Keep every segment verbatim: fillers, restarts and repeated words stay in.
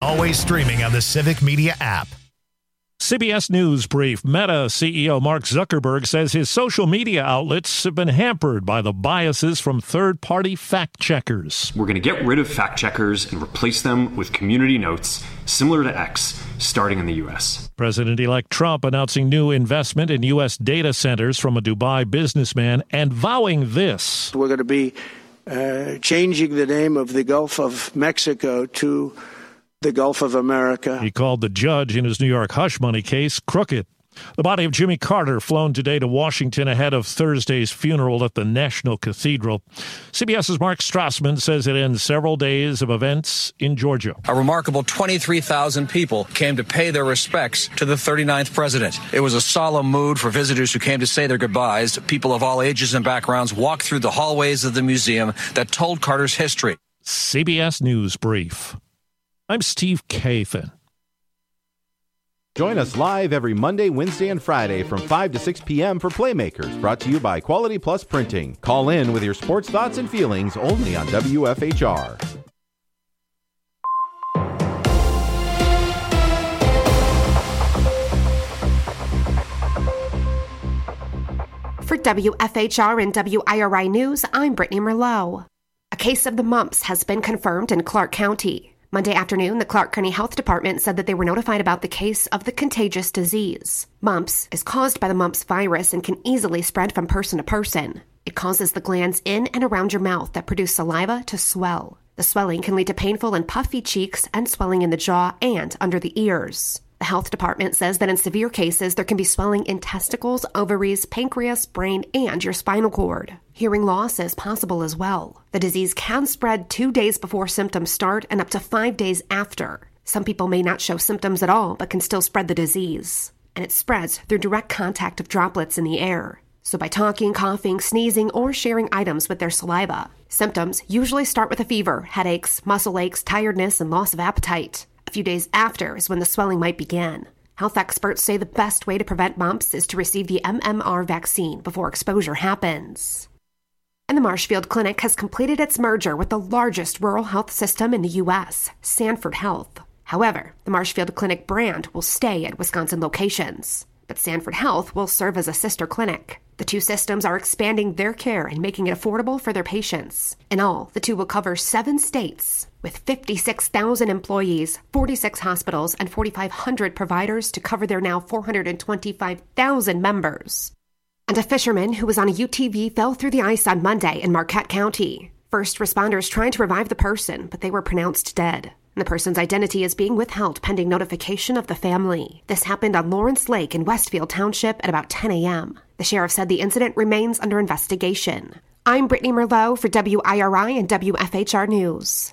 Always streaming on the Civic Media app. C B S News Brief. Meta C E O Mark Zuckerberg says his social media outlets have been hampered by the biases from third-party fact-checkers. We're going to get rid of fact-checkers and replace them with community notes similar to X, starting in the U S. President-elect Trump announcing new investment in U S data centers from a Dubai businessman and vowing this. We're going to be uh, changing the name of the Gulf of Mexico to the Gulf of America. He called the judge in his New York hush money case crooked. The body of Jimmy Carter flown today to Washington ahead of Thursday's funeral at the National Cathedral. CBS's Mark Strassman says it ends several days of events in Georgia. A remarkable twenty-three thousand people came to pay their respects to the thirty-ninth president. It was a solemn mood for visitors who came to say their goodbyes. People of all ages and backgrounds walked through the hallways of the museum that told Carter's history. C B S News Brief. I'm Steve Kathan. Join us live every Monday, Wednesday, and Friday from five to six p.m. for Playmakers, brought to you by Quality Plus Printing. Call in with your sports thoughts and feelings only on W F H R. For W F H R and W I R I News, I'm Brittany Merlot. A case of the mumps has been confirmed in Clark County. Monday afternoon, the Clark County Health Department said that they were notified about the case of the contagious disease. Mumps is caused by the mumps virus and can easily spread from person to person. It causes the glands in and around your mouth that produce saliva to swell. The swelling can lead to painful and puffy cheeks and swelling in the jaw and under the ears. The health department says that in severe cases, there can be swelling in testicles, ovaries, pancreas, brain, and your spinal cord. Hearing loss is possible as well. The disease can spread two days before symptoms start and up to five days after. Some people may not show symptoms at all, but can still spread the disease. And it spreads through direct contact of droplets in the air. So by talking, coughing, sneezing, or sharing items with their saliva. Symptoms usually start with a fever, headaches, muscle aches, tiredness, and loss of appetite. A few days after is when the swelling might begin. Health experts say the best way to prevent mumps is to receive the M M R vaccine before exposure happens. And the Marshfield Clinic has completed its merger with the largest rural health system in the U S, Sanford Health. However, the Marshfield Clinic brand will stay at Wisconsin locations, but Sanford Health will serve as a sister clinic. The two systems are expanding their care and making it affordable for their patients. In all, the two will cover seven states, with fifty-six thousand employees, forty-six hospitals, and forty-five hundred providers to cover their now four hundred twenty-five thousand members. And a fisherman who was on a U T V fell through the ice on Monday in Marquette County. First responders tried to revive the person, but they were pronounced dead. And the person's identity is being withheld pending notification of the family. This happened on Lawrence Lake in Westfield Township at about ten a.m. The sheriff said the incident remains under investigation. I'm Brittany Merlot for W I R I and W F H R News.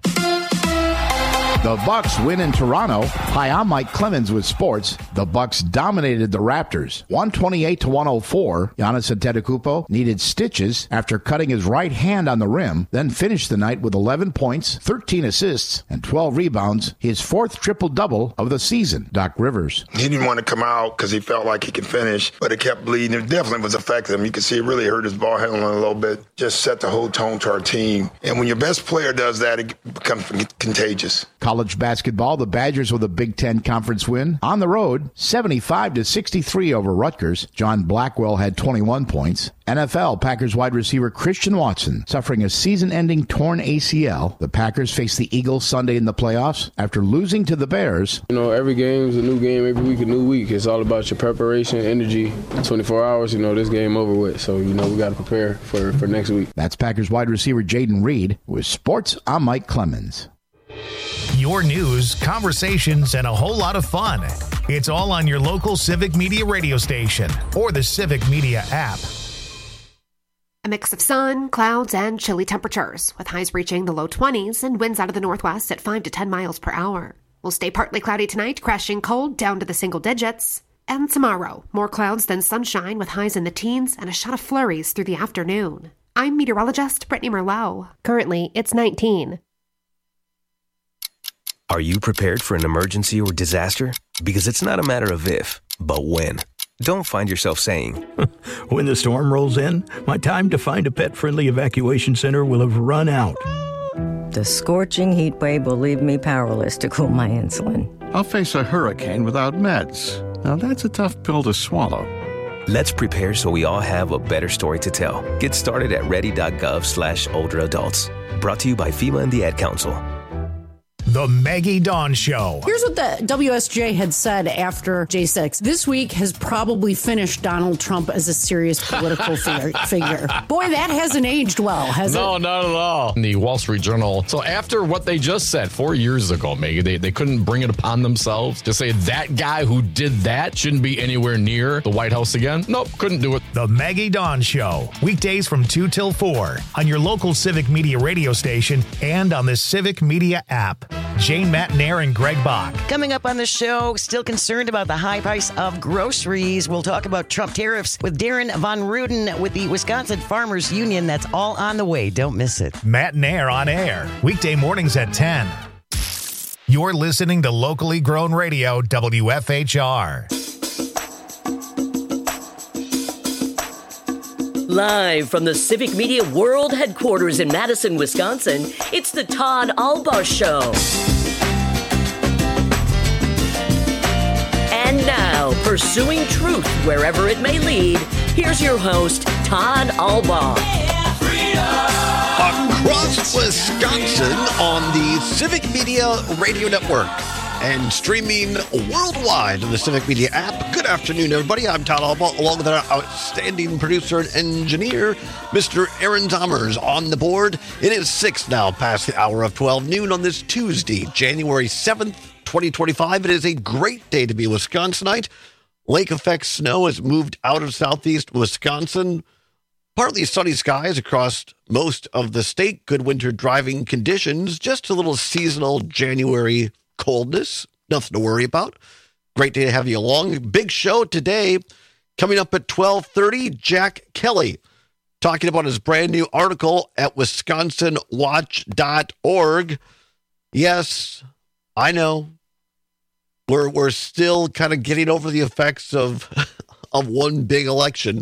The Bucks win in Toronto. Hi, I'm Mike Clemens with sports. The Bucks dominated the Raptors, one twenty-eight to one oh four. Giannis Antetokounmpo needed stitches after cutting his right hand on the rim, then finished the night with eleven points, thirteen assists, and twelve rebounds, his fourth triple-double of the season. Doc Rivers. He didn't want to come out because he felt like he could finish, but it kept bleeding. It definitely was affecting him. You could see it really hurt his ball handling a little bit, just set the whole tone to our team. And when your best player does that, it becomes contagious. College basketball, the Badgers with a Big Ten Conference win. On the road, seventy-five to sixty-three over Rutgers. John Blackwell had twenty-one points. N F L, Packers wide receiver Christian Watson suffering a season-ending torn A C L. The Packers face the Eagles Sunday in the playoffs after losing to the Bears. You know, every game is a new game, every week a new week. It's all about your preparation, energy. twenty-four hours, you know, this game over with. So, you know, we got to prepare for, for next week. That's Packers wide receiver Jaden Reed. With sports, I'm Mike Clemens. Your news, conversations, and a whole lot of fun. It's all on your local Civic Media radio station or the Civic Media app. A mix of sun, clouds, and chilly temperatures, with highs reaching the low twenties and winds out of the northwest at five to ten miles per hour. We'll stay partly cloudy tonight, crashing cold down to the single digits. And tomorrow, more clouds than sunshine with highs in the teens and a shot of flurries through the afternoon. I'm meteorologist Brittany Merlot. Currently, it's nineteen. Are you prepared for an emergency or disaster? Because it's not a matter of if, but when. Don't find yourself saying, when the storm rolls in, my time to find a pet-friendly evacuation center will have run out. the scorching heat wave will leave me powerless to cool my insulin. I'll face a hurricane without meds. Now that's a tough pill to swallow. Let's prepare so we all have a better story to tell. Get started at ready.gov slash older adults. Brought to you by FEMA and the Ad Council. The Maggie Dawn Show. Here's what the W S J had said after J six. This week has probably finished Donald Trump as a serious political figure. figure. Boy, that hasn't aged well, has no, it? No, not at all. In the Wall Street Journal. So after what they just said four years ago, Maggie, they, they couldn't bring it upon themselves to say that guy who did that shouldn't be anywhere near the White House again. Nope, couldn't do it. The Maggie Dawn Show. Weekdays from two till four on your local Civic Media radio station and on the Civic Media app. Jane Matnair and Greg Bach. Coming up on the show, still concerned about the high price of groceries. We'll talk about Trump tariffs with Darren Von Ruden with the Wisconsin Farmers Union. That's all on the way. Don't miss it. Matnair on air. Weekday mornings at ten. You're listening to locally grown radio, W F H R. Live from the Civic Media World Headquarters in Madison, Wisconsin, it's the Todd Albaugh Show. And now, pursuing truth wherever it may lead, here's your host, Todd Albaugh. Across Wisconsin on the Civic Media Radio Network and streaming worldwide on the Civic Media app. Good afternoon, everybody. I'm Todd Albaugh, along with our outstanding producer and engineer, Mister Aaron Zommers, on the board. It is six now, past the hour of twelve noon on this Tuesday, January seventh, twenty twenty-five. It is a great day to be a Wisconsinite. Lake effect snow has moved out of southeast Wisconsin. Partly sunny skies across most of the state. Good winter driving conditions. Just a little seasonal January coldness. Nothing to worry about. Great day to have you along. Big show today. Coming up at twelve thirty, Jack Kelly talking about his brand new article at wisconsin watch dot org. Yes, I know. We're we're still kind of getting over the effects of of one big election.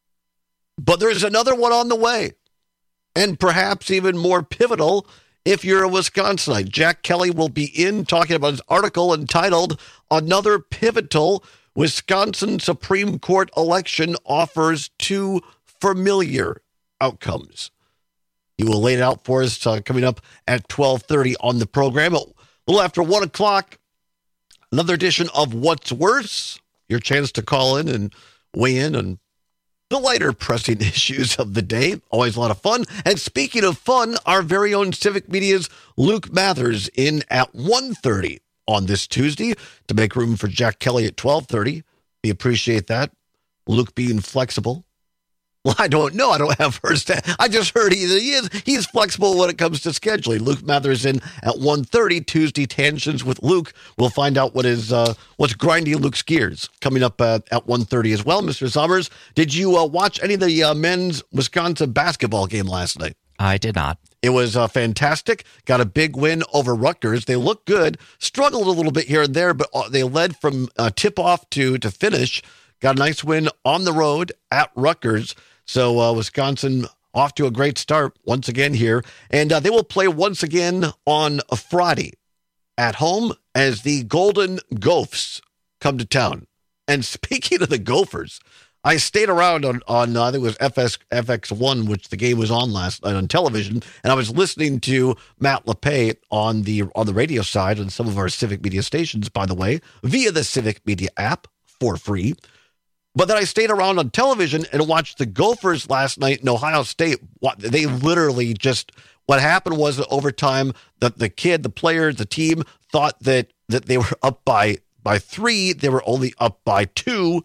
But there's another one on the way. And perhaps even more pivotal if you're a Wisconsinite. Jack Kelly will be in talking about his article entitled Another Pivotal Wisconsin Supreme Court Election Offers Two Familiar Outcomes. He will lay it out for us uh, coming up at twelve thirty on the program. A little after one o'clock, another edition of What's Worse. Your chance to call in and weigh in on the lighter pressing issues of the day. Always a lot of fun. And speaking of fun, our very own Civic Media's Luke Mathers in at one thirty on this Tuesday to make room for Jack Kelly at twelve thirty. We appreciate that. Luke being flexible. Well, I don't know. I don't have first. I just heard he, he is he's flexible when it comes to scheduling. Luke Mathers in at one thirty, Tuesday Tangents with Luke. We'll find out what is uh, what's grinding Luke's gears coming up uh, at one thirty as well. Mister Summers, did you uh, watch any of the uh, men's Wisconsin basketball game last night? I did not. It was uh, fantastic. Got a big win over Rutgers. They look good. Struggled a little bit here and there, but uh, they led from uh, tip-off to, to finish. Got a nice win on the road at Rutgers. So uh, Wisconsin off to a great start once again here. And uh, they will play once again on a Friday at home as the Golden Gophers come to town. And speaking of the Gophers, I stayed around on, on uh, I think it was F S, F X one, which the game was on last night on television, and I was listening to Matt LePay on the on the radio side on some of our Civic Media stations, by the way, via the Civic Media app for free. But then I stayed around on television and watched the Gophers last night in Ohio State. They literally just, what happened was that over time, the, the kid, the player, the team thought that that they were up by by three. They were only up by two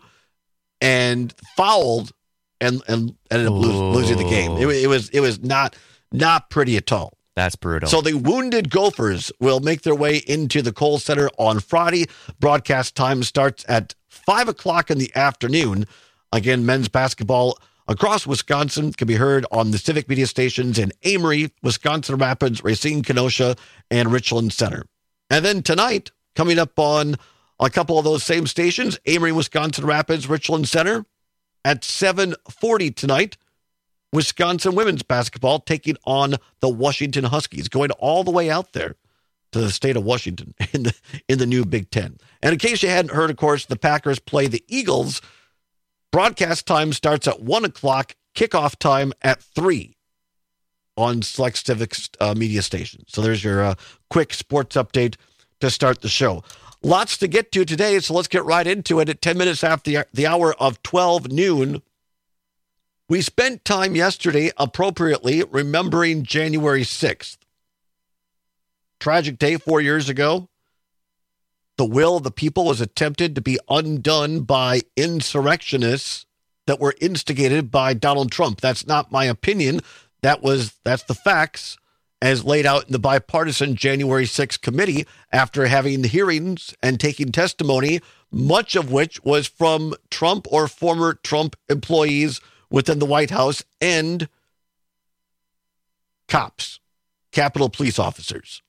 and fouled and, and ended up lose, losing the game. It, it was it was not not pretty at all. That's brutal. So the wounded Gophers will make their way into the Kohl Center on Friday. Broadcast time starts at five o'clock in the afternoon. Again, men's basketball across Wisconsin can be heard on the Civic Media stations in Amory, Wisconsin Rapids, Racine, Kenosha, and Richland Center. And then tonight, coming up on a couple of those same stations, Amory, Wisconsin Rapids, Richland Center, at seven forty tonight, Wisconsin women's basketball taking on the Washington Huskies, going all the way out there to the state of Washington in the in the new Big Ten. And in case you hadn't heard, of course, the Packers play the Eagles. Broadcast time starts at one o'clock, kickoff time at three on select Civic uh, media stations. So there's your uh, quick sports update to start the show. Lots to get to today, so let's get right into it. At ten minutes after the, the hour of twelve noon, we spent time yesterday appropriately remembering January sixth. Tragic day four years ago. The will of the people was attempted to be undone by insurrectionists that were instigated by Donald Trump. That's not my opinion. That was that's the facts as laid out in the bipartisan January sixth committee after having hearings and taking testimony, much of which was from Trump or former Trump employees within the White House and cops, Capitol Police officers.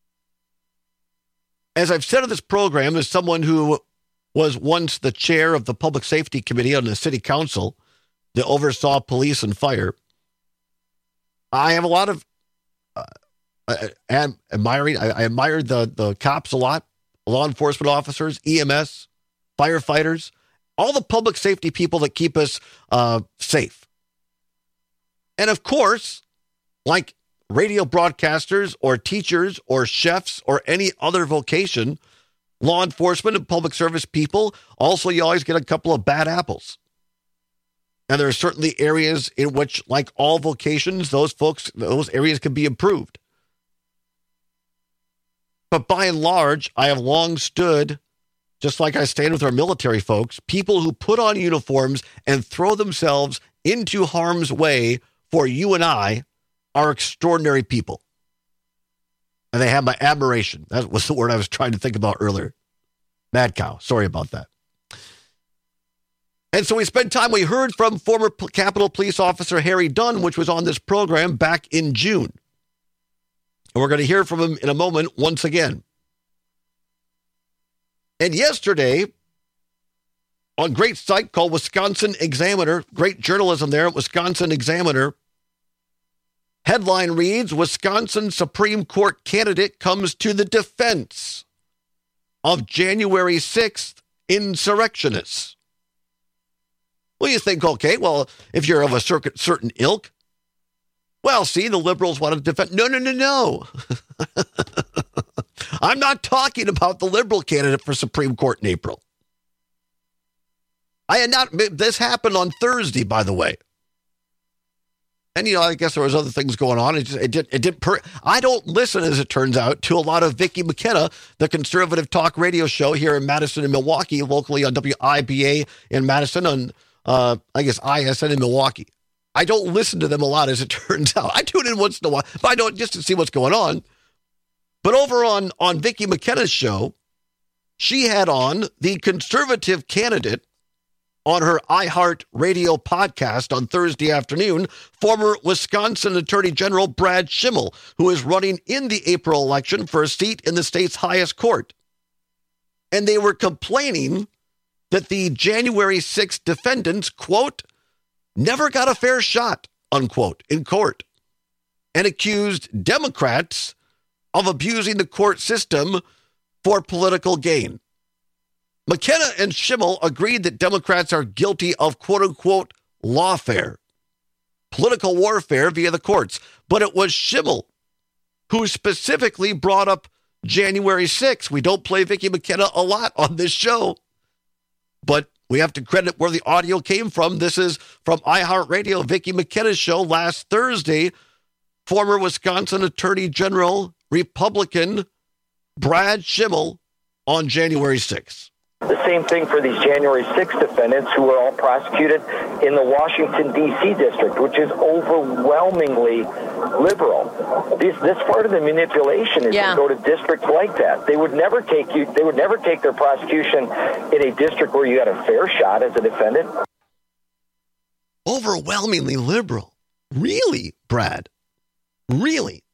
As I've said on this program, as someone who was once the chair of the Public Safety Committee on the City Council that oversaw police and fire, I have a lot of uh, I, am admiring. I, I admired the, the cops a lot, law enforcement officers, E M S, firefighters, all the public safety people that keep us uh, safe. And of course, like radio broadcasters or teachers or chefs or any other vocation, law enforcement and public service people, also you always get a couple of bad apples. And there are certainly areas in which, like all vocations, those folks, those areas can be improved. But by and large, I have long stood, just like I stand with our military folks, people who put on uniforms and throw themselves into harm's way for you and I are extraordinary people. And they have my admiration. That was the word I was trying to think about earlier. Mad cow. Sorry about that. And so we spent time, we heard from former Capitol Police Officer Harry Dunn, which was on this program back in June. And we're going to hear from him in a moment once again. And yesterday, on a great site called Wisconsin Examiner, great journalism there at Wisconsin Examiner, headline reads, Wisconsin Supreme Court candidate comes to the defense of January sixth insurrectionists. Well, you think, okay, well, if you're of a certain ilk, well, see, the liberals want to defend. No, no, no, no. I'm not talking about the liberal candidate for Supreme Court in April. I had not, this happened on Thursday, by the way. And, you know, I guess there was other things going on. It, just, it did, it did per, I don't listen, as it turns out, to a lot of Vicki McKenna, the conservative talk radio show here in Madison and Milwaukee, locally on W I B A in Madison, on, uh, I guess, I S N in Milwaukee. I don't listen to them a lot, as it turns out. I tune in once in a while, but I don't, just to see what's going on. But over on, on Vicki McKenna's show, she had on the conservative candidate on her iHeart Radio podcast on Thursday afternoon, former Wisconsin Attorney General Brad Schimel, who is running in the April election for a seat in the state's highest court. And they were complaining that the January sixth defendants, quote, never got a fair shot, unquote, in court, and accused Democrats of abusing the court system for political gain. McKenna and Schimel agreed that Democrats are guilty of quote-unquote lawfare, political warfare via the courts. But it was Schimel who specifically brought up January sixth. We don't play Vicki McKenna a lot on this show, but we have to credit where the audio came from. This is from iHeartRadio, Vicki McKenna's show last Thursday. Former Wisconsin Attorney General, Republican Brad Schimel on January sixth. The same thing for these January sixth defendants who were all prosecuted in the Washington, D C district, which is overwhelmingly liberal. This, this part of the manipulation is yeah. to go to districts like that. They would never take you. They would never take their prosecution in a district where you had a fair shot as a defendant. Overwhelmingly liberal. Really, Brad? Really?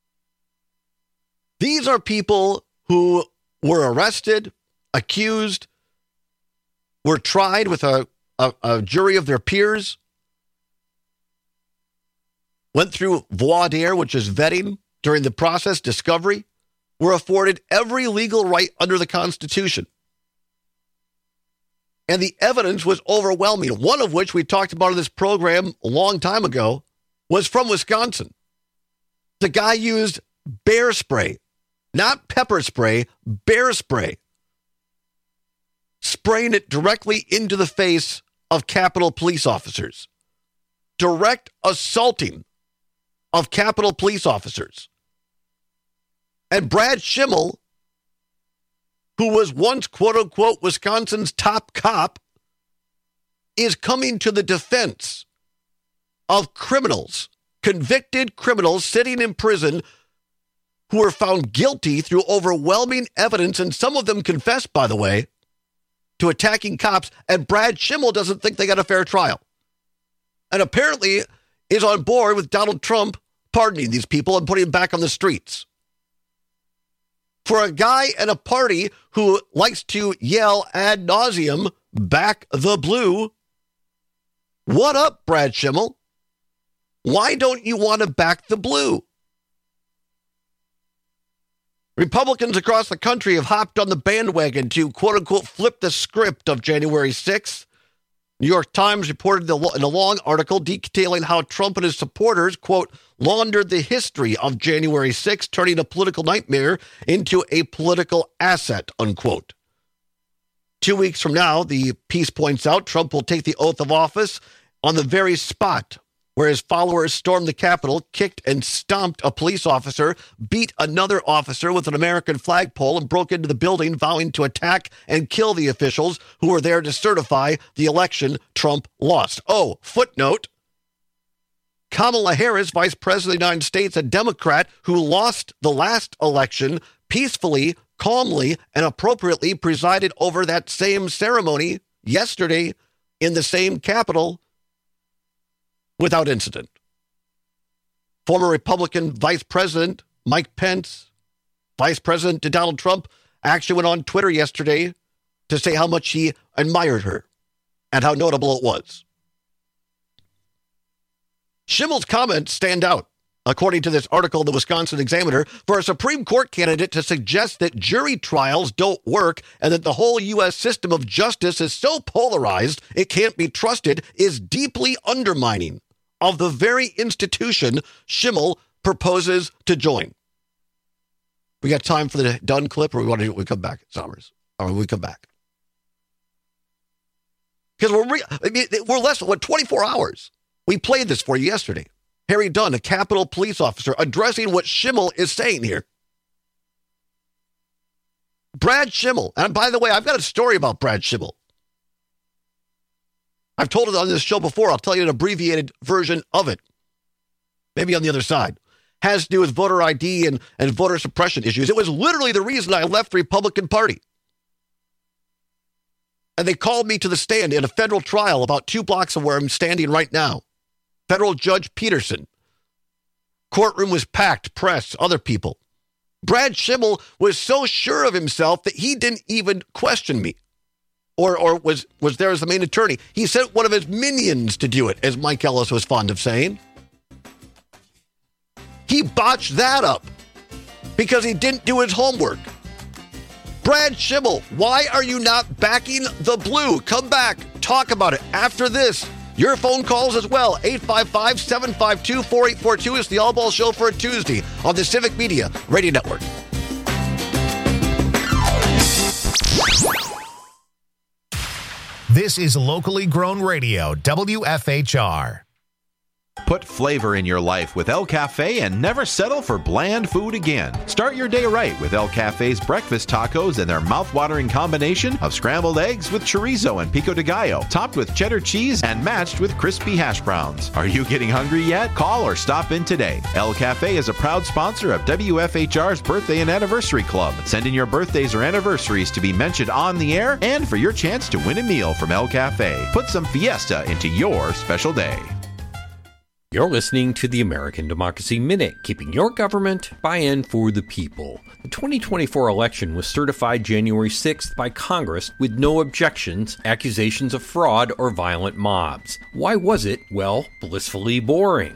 These are people who were arrested, accused, were tried with a, a, a jury of their peers, went through voir dire, which is vetting during the process, discovery, were afforded every legal right under the Constitution. And the evidence was overwhelming, one of which we talked about in this program a long time ago, was from Wisconsin. The guy used bear spray, not pepper spray, bear spray, spraying it directly into the face of Capitol police officers. Direct assaulting of Capitol police officers. And Brad Schimmel, who was once, quote-unquote, Wisconsin's top cop, is coming to the defense of criminals, convicted criminals sitting in prison who were found guilty through overwhelming evidence, and some of them confessed, by the way, to attacking cops, and Brad Schimmel doesn't think they got a fair trial. And apparently is on board with Donald Trump pardoning these people and putting them back on the streets. For a guy at a party who likes to yell ad nauseum, back the blue, what up, Brad Schimmel? Why don't you want to back the blue? Republicans across the country have hopped on the bandwagon to, quote-unquote, flip the script of January sixth. New York Times reported in a long article detailing how Trump and his supporters, quote, laundered the history of January sixth, turning a political nightmare into a political asset, unquote. Two weeks from now, the piece points out, Trump will take the oath of office on the very spot where his followers stormed the Capitol, kicked and stomped a police officer, beat another officer with an American flagpole, and broke into the building, vowing to attack and kill the officials who were there to certify the election Trump lost. Oh, footnote, Kamala Harris, Vice President of the United States, a Democrat who lost the last election, peacefully, calmly, and appropriately presided over that same ceremony yesterday in the same Capitol without incident. Former Republican Vice President Mike Pence, Vice President to Donald Trump, actually went on Twitter yesterday to say how much he admired her and how notable it was. Schimmel's comments stand out, according to this article in the Wisconsin Examiner, for a Supreme Court candidate to suggest that jury trials don't work and that the whole U S system of justice is so polarized it can't be trusted is deeply undermining of the very institution Schimmel proposes to join. We got time for the done clip, or we want to we come back, Sommers? Or we come back? Because we're re- I mean, we're less than what twenty-four hours. We played this for you yesterday. Harry Dunn, a Capitol police officer, addressing what Schimmel is saying here. Brad Schimmel, and by the way, I've got a story about Brad Schimmel. I've told it on this show before. I'll tell you an abbreviated version of it. Maybe on the other side. Has to do with voter I D and, and voter suppression issues. It was literally the reason I left the Republican Party. And they called me to the stand in a federal trial about two blocks of where I'm standing right now. Federal Judge Peterson. Courtroom was packed, press, other people. Brad Schimmel was so sure of himself that he didn't even question me. Or, or was, was there as the main attorney. He sent one of his minions to do it, as Mike Ellis was fond of saying. He botched that up because he didn't do his homework. Brad Schimmel, why are you not backing the blue? Come back, talk about it after this. Your phone calls as well. eight five five, seven five two, four eight four two is the All Ball Show for a Tuesday on the Civic Media Radio Network. This is locally grown radio, W F H R. Put flavor in your life with El Cafe and never settle for bland food again. Start your day right with El Cafe's breakfast tacos and their mouth-watering combination of scrambled eggs with chorizo and pico de gallo, topped with cheddar cheese and matched with crispy hash browns. Are you getting hungry yet? Call or stop in today. El Cafe is a proud sponsor of W F H R's Birthday and Anniversary Club. Send in your birthdays or anniversaries to be mentioned on the air and for your chance to win a meal from El Cafe. Put some fiesta into your special day. You're listening to the American Democracy Minute, keeping your government by and for the people. The twenty twenty-four election was certified January sixth by Congress with no objections, accusations of fraud, or violent mobs. Why was it, well, blissfully boring?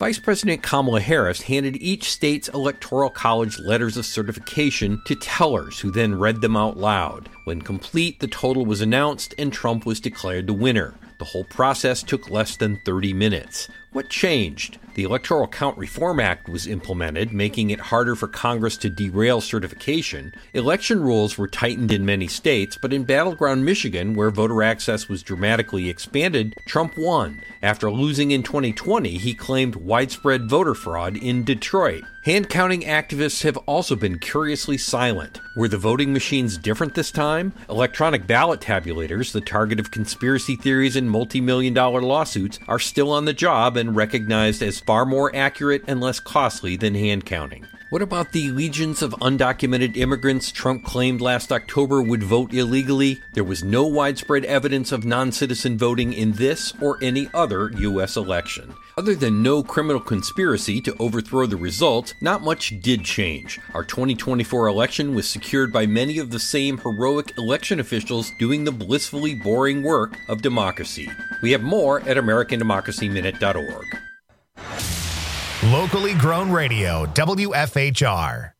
Vice President Kamala Harris handed each state's electoral college letters of certification to tellers who then read them out loud. When complete, the total was announced and Trump was declared the winner. The whole process took less than thirty minutes. What changed? The Electoral Count Reform Act was implemented, making it harder for Congress to derail certification. Election rules were tightened in many states, but in battleground Michigan, where voter access was dramatically expanded, Trump won. After losing in twenty twenty, he claimed widespread voter fraud in Detroit. Hand-counting activists have also been curiously silent. Were the voting machines different this time? Electronic ballot tabulators, the target of conspiracy theories and multi-million dollar lawsuits, are still on the job and recognized as far more accurate and less costly than hand-counting. What about the legions of undocumented immigrants Trump claimed last October would vote illegally? There was no widespread evidence of non-citizen voting in this or any other U S election. Other than no criminal conspiracy to overthrow the results, not much did change. Our twenty twenty-four election was secured by many of the same heroic election officials doing the blissfully boring work of democracy. We have more at American Democracy Minute dot org. Locally grown radio, W F H R.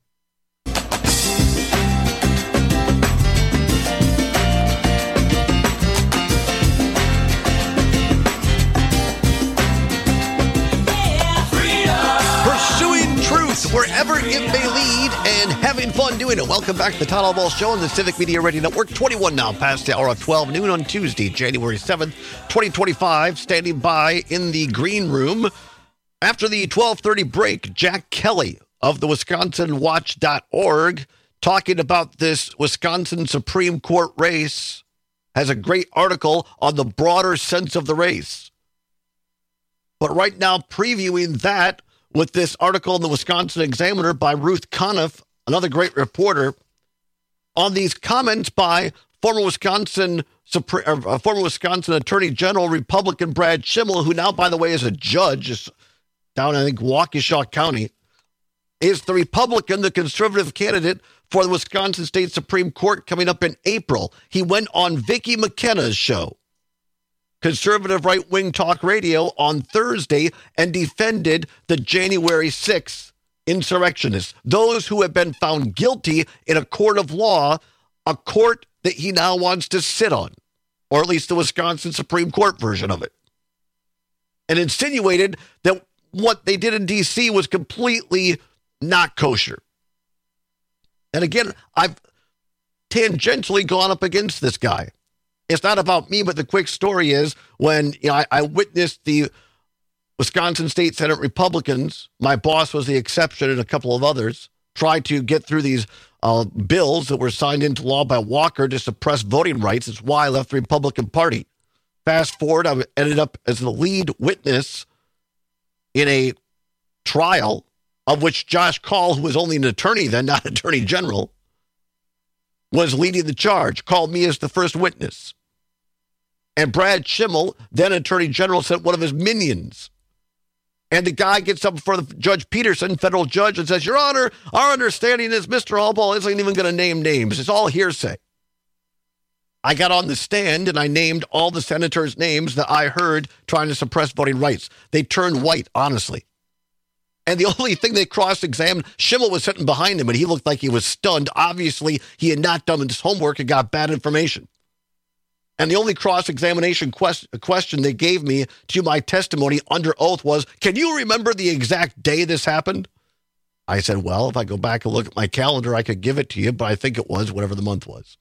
Pursuing truth wherever it may lead and having fun doing it. Welcome back to the Todd Ball Show on the Civic Media Radio Network. twenty-one now past the hour of twelve noon on Tuesday, January seventh, twenty twenty-five. Standing by in the green room after the twelve thirty break, Jack Kelly of the Wisconsin Watch dot org talking about this Wisconsin Supreme Court race, has a great article on the broader sense of the race. But right now, previewing that with this article in the Wisconsin Examiner by Ruth Conniff, another great reporter, on these comments by former Wisconsin Supreme, uh, former Wisconsin Attorney General Republican Brad Schimel, who now, by the way, is a judge down, I think, Waukesha County, is the Republican, the conservative candidate for the Wisconsin State Supreme Court coming up in April. He went on Vicki McKenna's show, conservative right-wing talk radio, on Thursday and defended the January sixth insurrectionists, those who have been found guilty in a court of law, a court that he now wants to sit on, or at least the Wisconsin Supreme Court version of it, and insinuated that what they did in D C was completely not kosher. And again, I've tangentially gone up against this guy. It's not about me, but the quick story is when you know I, I witnessed the Wisconsin State Senate Republicans, my boss was the exception and a couple of others, try to get through these uh, bills that were signed into law by Walker to suppress voting rights. It's why I left the Republican Party. Fast forward, I ended up as the lead witness in a trial of which Josh Call, who was only an attorney then, not attorney general, was leading the charge, called me as the first witness. And Brad Schimel, then attorney general, sent one of his minions. And the guy gets up before the Judge Peterson, federal judge, and says, Your Honor, our understanding is Mister Allball isn't even going to name names. It's all hearsay. I got on the stand and I named all the senators' names that I heard trying to suppress voting rights. They turned white, honestly. And the only thing they cross-examined, Schimel was sitting behind him and he looked like he was stunned. Obviously, he had not done his homework and got bad information. And the only cross-examination quest- question they gave me to my testimony under oath was, can you remember the exact day this happened? I said, well, if I go back and look at my calendar, I could give it to you, but I think it was whatever the month was.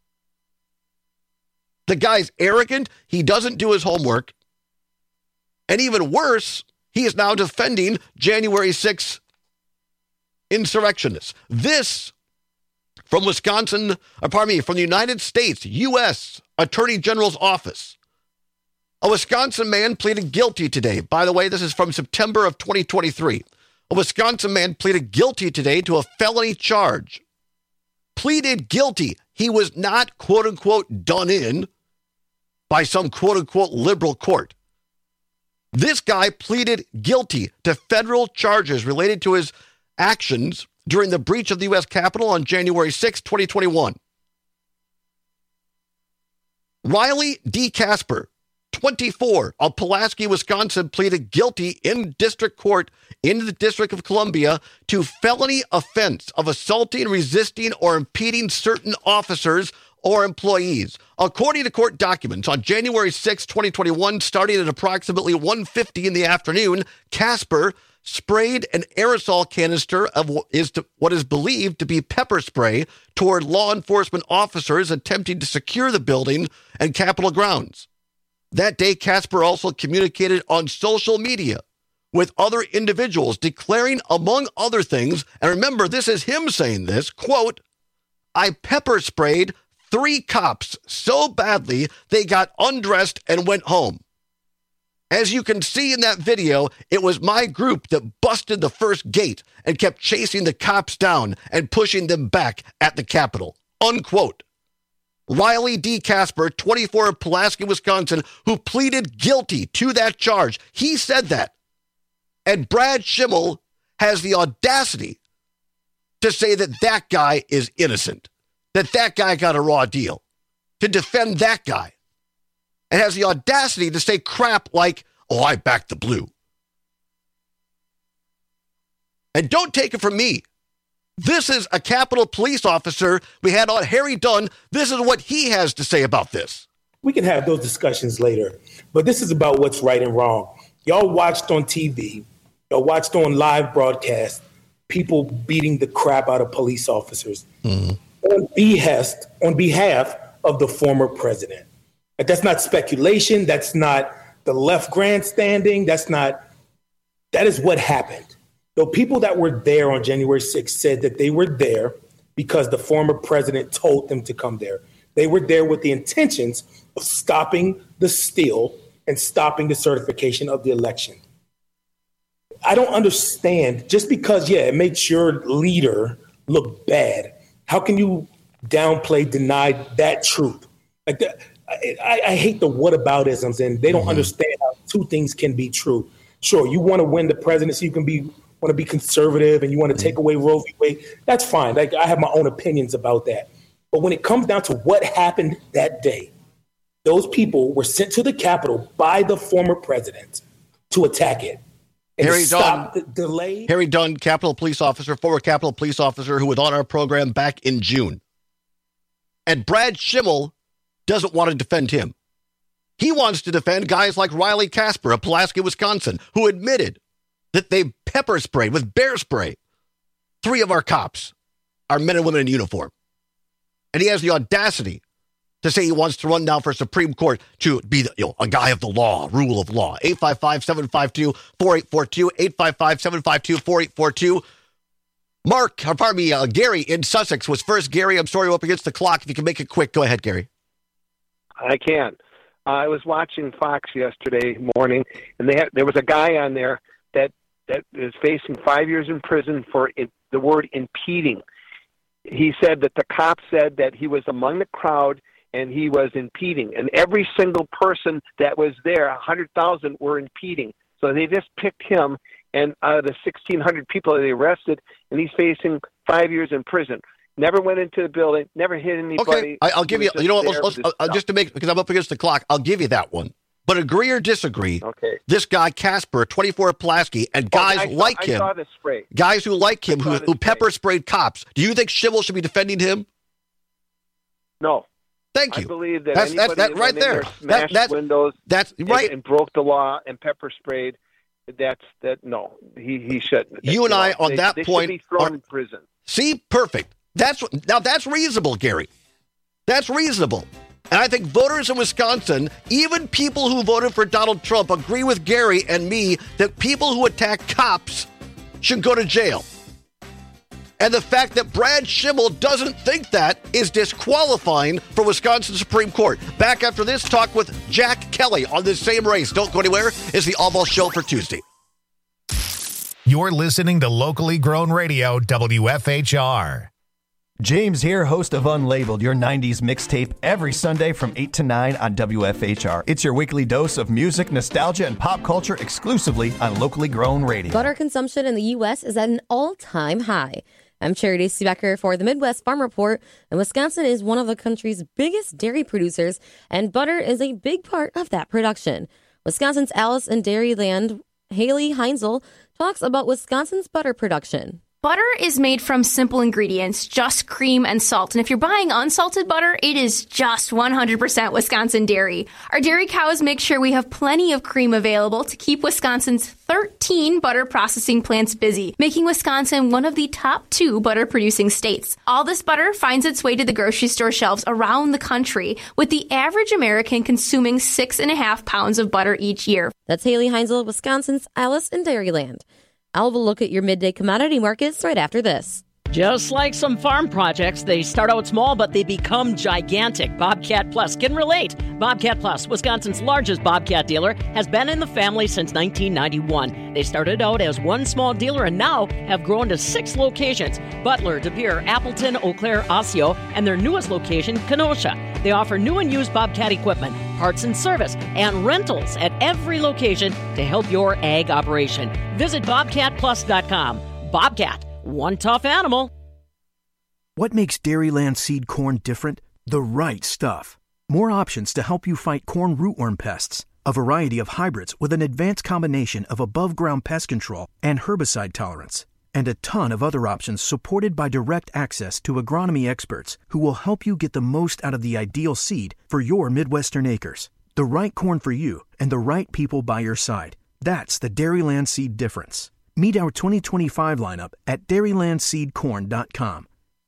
The guy's arrogant. He doesn't do his homework. And even worse, he is now defending January sixth insurrectionists. This from Wisconsin, or pardon me, from the United States, U S Attorney General's office. A Wisconsin man pleaded guilty today. By the way, this is from September of twenty twenty-three. A Wisconsin man pleaded guilty today to a felony charge. Pleaded guilty. He was not, quote unquote, done in by some quote unquote liberal court. This guy pleaded guilty to federal charges related to his actions during the breach of the U S Capitol on January sixth, twenty twenty-one. Riley D. Casper twenty-four of Pulaski, Wisconsin, pleaded guilty in district court in the District of Columbia to felony offense of assaulting, resisting, or impeding certain officers or employees. According to court documents, on January sixth, twenty twenty-one, starting at approximately one fifty in the afternoon, Casper sprayed an aerosol canister of what is, to, what is believed to be pepper spray toward law enforcement officers attempting to secure the building and Capitol grounds. That day, Casper also communicated on social media with other individuals, declaring, among other things, and remember, this is him saying this, quote, "I pepper sprayed three cops so badly they got undressed and went home. As you can see in that video, it was my group that busted the first gate and kept chasing the cops down and pushing them back at the Capitol." Unquote. Riley D. Casper, twenty-four, of Pulaski, Wisconsin, who pleaded guilty to that charge. He said that. And Brad Schimmel has the audacity to say that that guy is innocent, that that guy got a raw deal, to defend that guy, and has the audacity to say crap like, "Oh, I backed the blue." And don't take it from me. This is a Capitol police officer we had on, Harry Dunn. This is what he has to say about this. We can have those discussions later, but this is about what's right and wrong. Y'all watched on T V, y'all watched on live broadcast, people beating the crap out of police officers mm-hmm. on behest, on behalf of the former president. That's not speculation. That's not the left grandstanding. That's not, that is what happened. The people that were there on January sixth said that they were there because the former president told them to come there. They were there with the intentions of stopping the steal and stopping the certification of the election. I don't understand, just because, yeah, it makes your leader look bad, how can you downplay, deny that truth? Like that, I, I hate the whataboutisms, and they don't mm-hmm. understand how two things can be true. Sure, you want to win the presidency, you can be want to be conservative, and you want to take away Roe v. Wade. That's fine. Like, I have my own opinions about that. But when it comes down to what happened that day, those people were sent to the Capitol by the former president to attack it. And Harry to stop Dunn, the delay. Harry Dunn, Capitol police officer, former Capitol police officer who was on our program back in June. And Brad Schimmel doesn't want to defend him. He wants to defend guys like Riley Casper of Pulaski, Wisconsin, who admitted that they pepper sprayed with bear spray three of our cops, our men and women in uniform. And he has the audacity to say he wants to run now for Supreme Court to be the, you know, a guy of the law, rule of law. eight five five, seven five two, four eight four two, eight five five, seven five two, four eight four two. Mark, or pardon me, uh, Gary in Sussex was first. Gary, I'm sorry, we're up against the clock. If you can make it quick, go ahead, Gary. I can. Uh, I was watching Fox yesterday morning, and they had, there was a guy on there that that is facing five years in prison for in, the word impeding. He said that the cop said that he was among the crowd and he was impeding. And every single person that was there, one hundred thousand, were impeding. So they just picked him, and out of the sixteen hundred people that they arrested, and he's facing five years in prison. Never went into the building, never hit anybody. Okay, I, I'll give you, you know what, let's, let's, uh, just to make, because I'm up against the clock, I'll give you that one. But agree or disagree, okay. This guy, Casper, twenty-four, Pulaski, and guys oh, I saw, like I him, saw the spray. guys who like him, who, who pepper sprayed cops, do you think Schimmel should be defending him? No. Thank you. I believe that that's, anybody that's, that, right there. there smashed that, that's, windows that's right. and, and broke the law and pepper sprayed, that's, that, no, he, he shouldn't. You and know, I, on they, that they point, should be thrown are, in prison. See, perfect. That's now that's reasonable, Gary. That's reasonable. And I think voters in Wisconsin, even people who voted for Donald Trump, agree with Gary and me that people who attack cops should go to jail. And the fact that Brad Schimmel doesn't think that is disqualifying for Wisconsin Supreme Court. Back after this, talk with Jack Kelly on this same race. Don't go anywhere. It's the All Ball Show for Tuesday. You're listening to locally grown radio, W F H R. James here, host of Unlabeled, your nineties mixtape, every Sunday from eight to nine on W F H R. It's your weekly dose of music, nostalgia, and pop culture exclusively on locally grown radio. Butter consumption in the U S is at an all-time high. I'm Charity Seebecker for the Midwest Farm Report, and Wisconsin is one of the country's biggest dairy producers, and butter is a big part of that production. Wisconsin's Alice in Dairyland, Haley Heinzel, talks about Wisconsin's butter production. Butter is made from simple ingredients, just cream and salt. And if you're buying unsalted butter, it is just one hundred percent Wisconsin dairy. Our dairy cows make sure we have plenty of cream available to keep Wisconsin's thirteen butter processing plants busy, making Wisconsin one of the top two butter producing states. All this butter finds its way to the grocery store shelves around the country, with the average American consuming six and a half pounds of butter each year. That's Haley Heinzel, Wisconsin's Alice in Dairyland. I'll have a look at your midday commodity markets right after this. Just like some farm projects, they start out small, but they become gigantic. Bobcat Plus can relate. Bobcat Plus, Wisconsin's largest Bobcat dealer, has been in the family since nineteen ninety-one. They started out as one small dealer and now have grown to six locations: Butler, De Pere, Appleton, Eau Claire, Osseo, and their newest location, Kenosha. They offer new and used Bobcat equipment, parts and service, and rentals at every location to help your ag operation. Visit bobcat plus dot com. Bobcat. One tough animal. What makes Dairyland seed corn different? The right stuff. More options to help you fight corn rootworm pests. A variety of hybrids with an advanced combination of above-ground pest control and herbicide tolerance. And a ton of other options supported by direct access to agronomy experts who will help you get the most out of the ideal seed for your Midwestern acres. The right corn for you and the right people by your side. That's the Dairyland seed difference. Meet our twenty twenty-five lineup at dairyland seed corn dot com.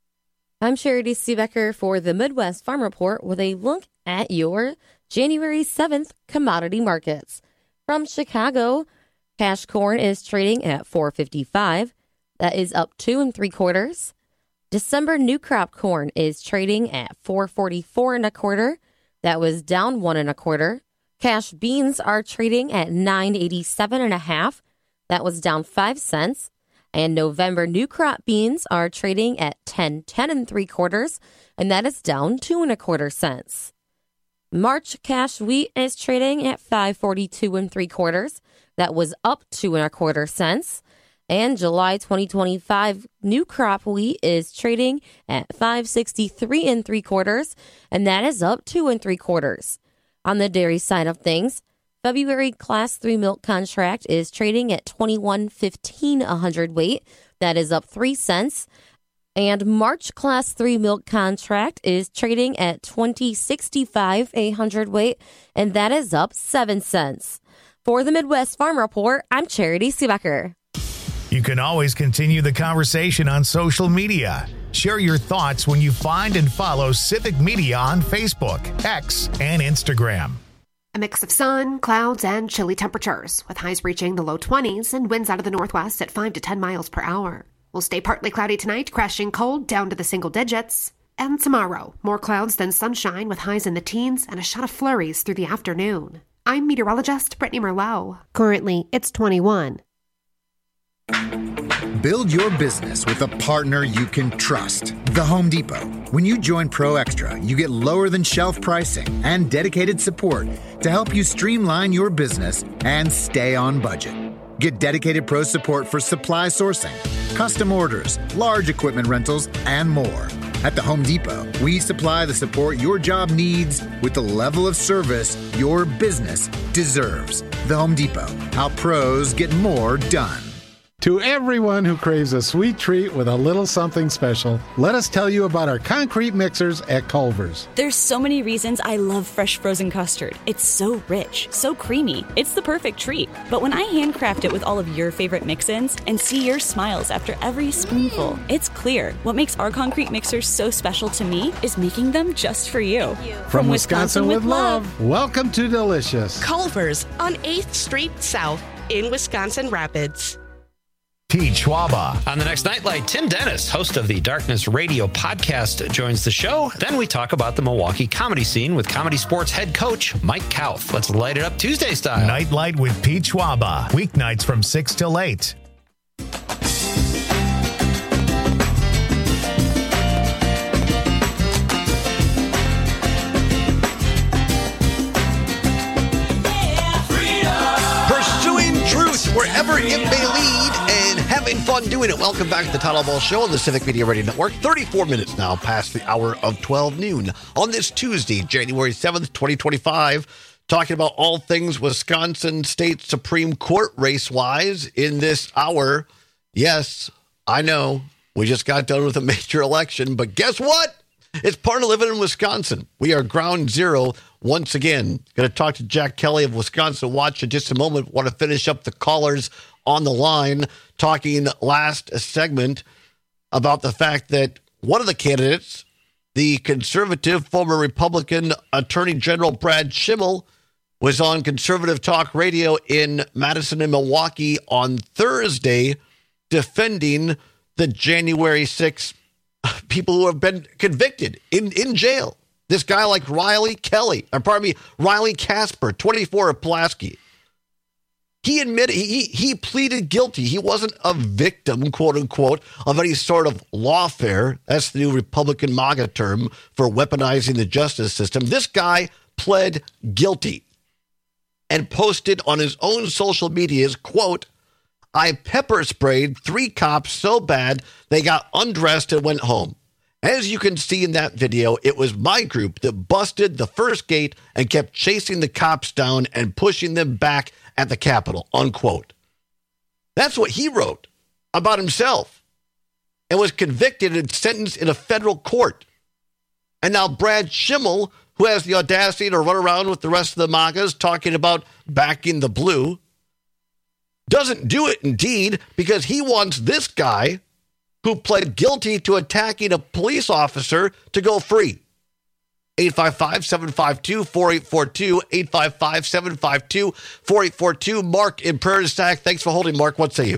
I'm Charity Seebecker for the Midwest Farm Report with a look at your January seventh commodity markets. From Chicago, cash corn is trading at four fifty-five. That is up two and three quarters. December new crop corn is trading at four forty-four and a quarter. That was down one and a quarter. Cash beans are trading at nine eighty-seven and a half. That was down five cents. And November new crop beans are trading at ten ten and three quarters, and that is down two and a quarter cents. March cash wheat is trading at five forty-two and three quarters. That was up two and a quarter cents. And July twenty twenty-five new crop wheat is trading at five sixty-three and three quarters, and that is up two and three quarters. On the dairy side of things, February Class three milk contract is trading at twenty-one fifteen a hundredweight. That is up three cents. And March Class three milk contract is trading at twenty sixty-five a hundredweight, and that is up seven cents. For the Midwest Farm Report, I'm Charity Seebecker. You can always continue the conversation on social media. Share your thoughts when you find and follow Civic Media on Facebook, X, and Instagram. A mix of sun, clouds, and chilly temperatures, with highs reaching the low twenties and winds out of the northwest at five to ten miles per hour. We'll stay partly cloudy tonight, crashing cold down to the single digits. And tomorrow, more clouds than sunshine with highs in the teens and a shot of flurries through the afternoon. I'm meteorologist Brittany Merlot. Currently, it's twenty-one. Build your business with a partner you can trust. The Home Depot. When you join Pro Extra, you get lower than shelf pricing and dedicated support to help you streamline your business and stay on budget. Get dedicated pro support for supply sourcing, custom orders, large equipment rentals, and more. At the Home Depot, we supply the support your job needs with the level of service your business deserves. The Home Depot. How pros get more done. To everyone who craves a sweet treat with a little something special, let us tell you about our concrete mixers at Culver's. There's so many reasons I love fresh frozen custard. It's so rich, so creamy. It's the perfect treat. But when I handcraft it with all of your favorite mix-ins and see your smiles after every spoonful, it's clear what makes our concrete mixers so special to me is making them just for you. From, From Wisconsin, Wisconsin with love, welcome to Delicious. Culver's on eighth Street South in Wisconsin Rapids. Pete Schwaba. On the next Nightlight, Tim Dennis, host of the Darkness Radio podcast, joins the show. Then we talk about the Milwaukee comedy scene with Comedy Sports head coach Mike Kauth. Let's light it up Tuesday style. Nightlight with Pete Schwaba. Weeknights from six till eight. Pursuing truth wherever it may lead and having fun doing it. Welcome back to the Todd Ball Show on the Civic Media Radio Network. thirty-four minutes now past the hour of twelve noon on this Tuesday, January seventh, twenty twenty-five. Talking about all things Wisconsin State Supreme Court race-wise in this hour. Yes, I know, we just got done with a major election, but guess what? It's part of living in Wisconsin. We are ground zero once again. Going to talk to Jack Kelly of Wisconsin Watch in just a moment. Want to finish up the callers on the line, talking last segment about the fact that one of the candidates, the conservative former Republican Attorney General Brad Schimel, was on Conservative Talk Radio in Madison and Milwaukee on Thursday defending the January sixth people who have been convicted in, in jail. This guy like Riley Kelly, or pardon me, Riley Casper, twenty-four of Pulaski. He admitted, he, he pleaded guilty. He wasn't a victim, quote unquote, of any sort of lawfare. That's the new Republican MAGA term for weaponizing the justice system. This guy pled guilty and posted on his own social medias, quote, I pepper sprayed three cops so bad they got undressed and went home. As you can see in that video, it was my group that busted the first gate and kept chasing the cops down and pushing them back at the Capitol, unquote. That's what he wrote about himself and was convicted and sentenced in a federal court. And now Brad Schimel, who has the audacity to run around with the rest of the MAGAs talking about backing the blue, doesn't do it indeed because he wants this guy who pled guilty to attacking a police officer to go free. eight five five, seven five two, four eight four two, eight five five, seven five two, four eight four two. Mark in Prairie du Sac. Thanks for holding, Mark. What say you?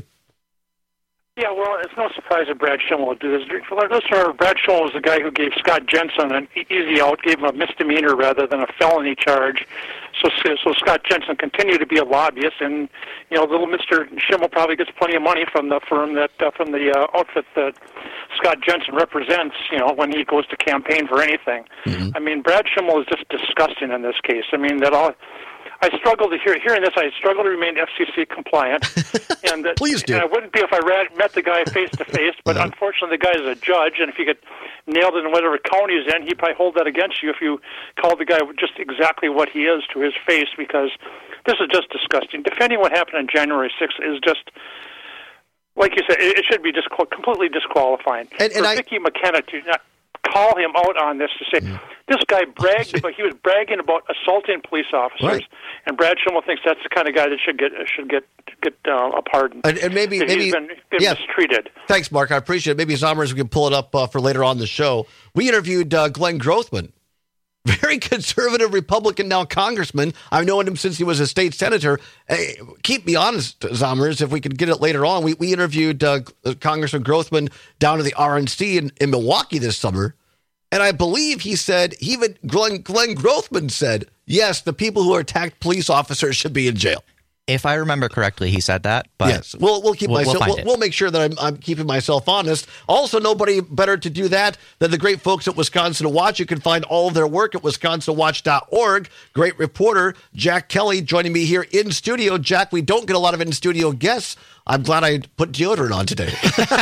Yeah, well, it's no surprise that Brad Schimel would do this. For our listener, Brad Schimel was the guy who gave Scott Jensen an easy out, gave him a misdemeanor rather than a felony charge. So, so Scott Jensen continued to be a lobbyist, and you know, little Mister Schimel probably gets plenty of money from the firm that uh, from the uh, outfit that Scott Jensen represents. You know, when he goes to campaign for anything. Mm-hmm. I mean, Brad Schimel is just disgusting in this case. I mean, that all. I struggle to hear hearing this. I struggle to remain F C C compliant, and that, please do. And I wouldn't be if I read, met the guy face to face. But uh-huh. Unfortunately, the guy is a judge, and if you get nailed in whatever county he's in, he'd probably hold that against you if you called the guy just exactly what he is to his face. Because this is just disgusting. Defending what happened on January sixth is just, like you said, it, it should be just completely disqualifying. And, and for I, Vicki McKenna to not call him out on this to say mm. this guy bragged, but he was bragging about assaulting police officers, right. And Brad Schimel thinks that's the kind of guy that should get should get get uh, a pardon. And, and maybe he's maybe been, been yeah. mistreated. Thanks, Mark. I appreciate it. Maybe Zommers, we can pull it up uh, for later on the show. We interviewed uh, Glenn Grothman, very conservative Republican, now congressman. I've known him since he was a state senator. Hey, keep me honest, Zommers, if we could get it later on. We we interviewed uh, Congressman Grothman down to the R N C in, in Milwaukee this summer. And I believe he said, even Glenn, Glenn Grothman said, yes, the people who attacked police officers should be in jail. If I remember correctly, he said that. But yes, we'll we'll keep we'll, myself. We'll, we'll, we'll make sure that I'm I'm keeping myself honest. Also, nobody better to do that than the great folks at Wisconsin Watch. You can find all of their work at wisconsin watch dot org. Great reporter Jack Kelly joining me here in studio. Jack, we don't get a lot of in studio guests. I'm glad I put deodorant on today.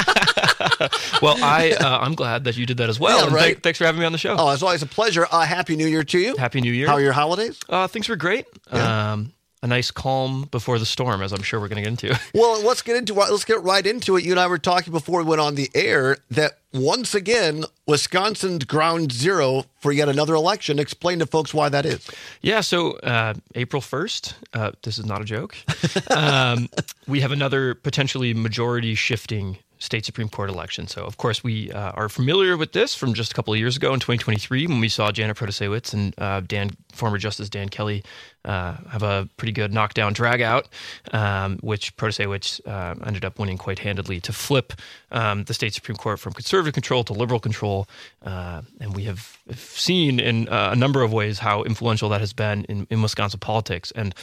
Well, I uh, I'm glad that you did that as well. Yeah, and right? th- thanks for having me on the show. Oh, it's always a pleasure. Uh, Happy New Year to you. Happy New Year. How are your holidays? Uh, things were great. Yeah. Um, a nice calm before the storm, as I'm sure we're going to get into. Well, let's get into let's get right into it. You and I were talking before we went on the air that once again, Wisconsin's ground zero for yet another election. Explain to folks why that is. Yeah, so uh, April first, uh, this is not a joke, um, we have another potentially majority shifting state Supreme Court election. So, of course, we uh, are familiar with this from just a couple of years ago in twenty twenty-three when we saw Janet Protasiewicz and uh, Dan, former Justice Dan Kelly uh, have a pretty good knockdown drag-out, um, which Protasiewicz uh, ended up winning quite handedly to flip um, the state Supreme Court from conservative control to liberal control. Uh, and we have seen in uh, a number of ways how influential that has been in, in Wisconsin politics. And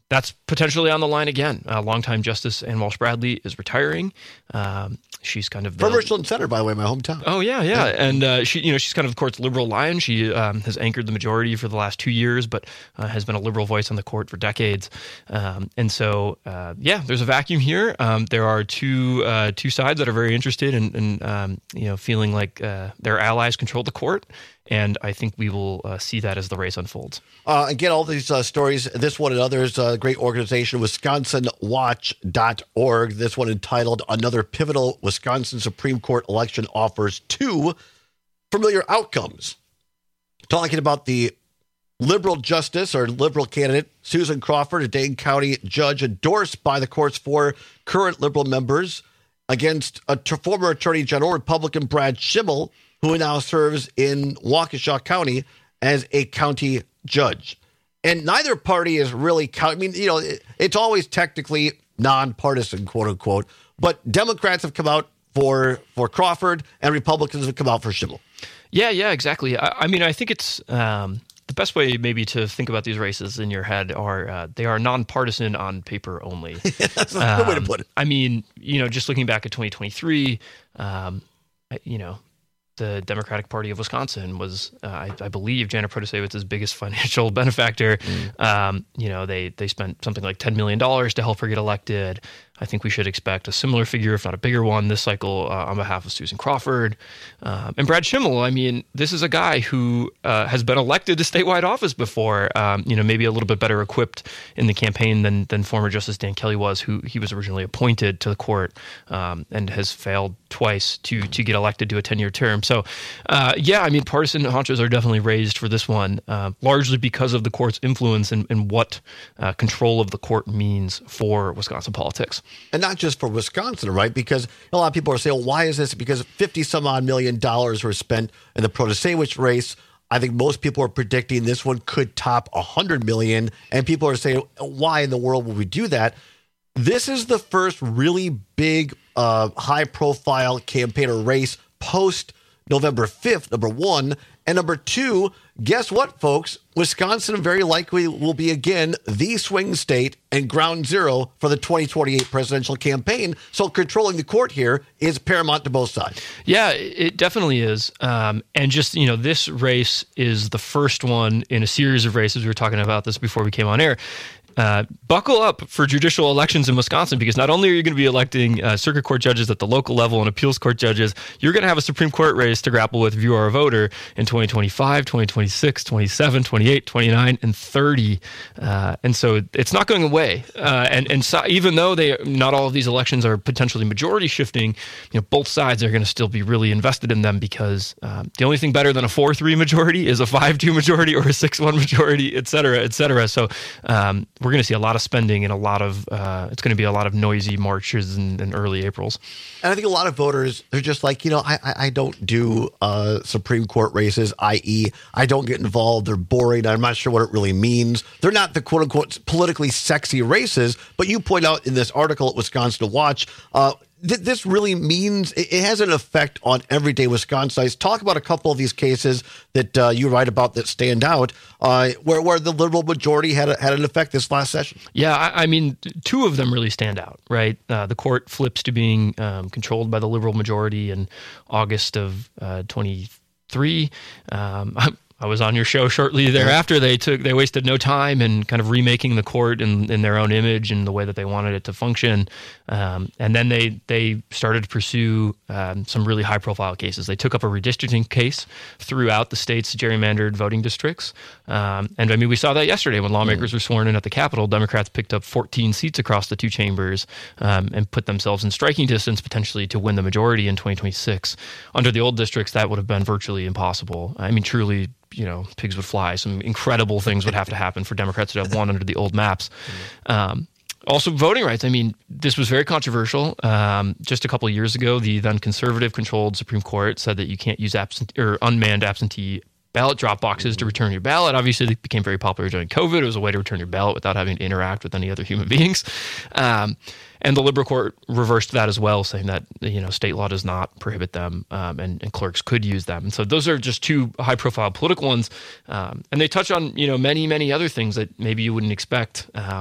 that's potentially on the line again. Uh, longtime Justice Ann Walsh Bradley is retiring. Um, she's kind of the, from Richland Center, by the way, my hometown. Oh yeah, yeah, and uh, she, you know, she's kind of the court's liberal lion. She um, has anchored the majority for the last two years, but uh, has been a liberal voice on the court for decades. Um, and so, uh, yeah, there's a vacuum here. Um, there are two uh, two sides that are very interested in, in um, you know, feeling like uh, their allies control the court. And I think we will uh, see that as the race unfolds. Uh, again, all these uh, stories, this one and others, uh, great organization, Wisconsin Watch dot org. This one entitled Another Pivotal Wisconsin Supreme Court Election Offers Two Familiar Outcomes. Talking about the liberal justice or liberal candidate, Susan Crawford, a Dane County judge endorsed by the court's four current liberal members against a t- former Attorney General, Republican Brad Schimmel, who now serves in Waukesha County as a county judge. And neither party is really, I mean, you know, it, it's always technically nonpartisan, quote unquote, but Democrats have come out for for Crawford and Republicans have come out for Schimmel. Yeah, yeah, exactly. I, I mean, I think it's um, the best way maybe to think about these races in your head are uh, they are nonpartisan on paper only. That's a um, good way to put it. I mean, you know, just looking back at twenty twenty-three, um, you know, the Democratic Party of Wisconsin was, uh, I, I believe, Janet Protasewicz's biggest financial benefactor. Mm. Um, you know, they they spent something like ten million dollars to help her get elected. I think we should expect a similar figure, if not a bigger one, this cycle uh, on behalf of Susan Crawford. Um, and Brad Schimmel, I mean, this is a guy who uh, has been elected to statewide office before, um, you know, maybe a little bit better equipped in the campaign than than former Justice Dan Kelly was, who he was originally appointed to the court um, and has failed twice to to get elected to a ten-year term. So, uh, yeah, I mean, partisan honchos are definitely raised for this one, uh, largely because of the court's influence and, and what uh, control of the court means for Wisconsin politics. And not just for Wisconsin, right? Because a lot of people are saying, well, why is this? Because fifty some odd million dollars were spent in the Protasewicz race. I think most people are predicting this one could top one hundred million dollars. And people are saying, why in the world would we do that? This is the first really big, uh, high-profile campaign or race post November fifth, number one. And number two, guess what, folks? Wisconsin very likely will be again the swing state and ground zero for the twenty twenty-eight presidential campaign. So controlling the court here is paramount to both sides. Yeah, it definitely is. Um, and just, you know, this race is the first one in a series of races. We were talking about this before we came on air. Uh, buckle up for judicial elections in Wisconsin, because not only are you going to be electing uh, circuit court judges at the local level and appeals court judges, you're going to have a Supreme Court race to grapple with if you are a voter in twenty twenty-five, twenty twenty-six, twenty-seven, twenty-eight, twenty-nine, and thirty. Uh, and so it's not going away. Uh, and and so even though they not all of these elections are potentially majority shifting, you know, both sides are going to still be really invested in them, because um, the only thing better than a four three majority is a five two majority or a six one majority, et cetera, et cetera. So um, we're going to see a lot of spending and a lot of, uh, it's going to be a lot of noisy marches in, in early Aprils. And I think a lot of voters, they're just like, you know, I, I don't do uh, Supreme Court races, that is I don't get involved. They're boring. I'm not sure what it really means. They're not the quote unquote politically sexy races, but you point out in this article at Wisconsin Watch, uh, th- this really means it, it has an effect on everyday Wisconsinites. Talk about a couple of these cases that uh, you write about that stand out, uh, where where the liberal majority had a, had an effect this last session. Yeah, I, I mean, two of them really stand out, right? Uh, the court flips to being um, controlled by the liberal majority in August of uh, twenty-three. Um, I was on your show shortly thereafter. They took they wasted no time in kind of remaking the court in, in their own image and the way that they wanted it to function. Um, and then they they started to pursue um, some really high profile cases. They took up a redistricting case throughout the state's gerrymandered voting districts. Um, and I mean, we saw that yesterday when lawmakers mm. were sworn in at the Capitol. Democrats picked up fourteen seats across the two chambers um, and put themselves in striking distance potentially to win the majority in twenty twenty-six. Under the old districts, that would have been virtually impossible. I mean, truly, you know, pigs would fly. Some incredible things would have to happen for Democrats to have won under the old maps. Um, also, voting rights. I mean, this was very controversial. Um, just a couple of years ago, the then conservative-controlled Supreme Court said that you can't use absent or unmanned absentee ballot drop boxes to return your ballot. Obviously, it became very popular during COVID. It was a way to return your ballot without having to interact with any other human beings. Um, and the liberal court reversed that as well, saying that, you know, state law does not prohibit them, um, and, and clerks could use them. And so those are just two high-profile political ones. Um, and they touch on, you know, many, many other things that maybe you wouldn't expect. Um,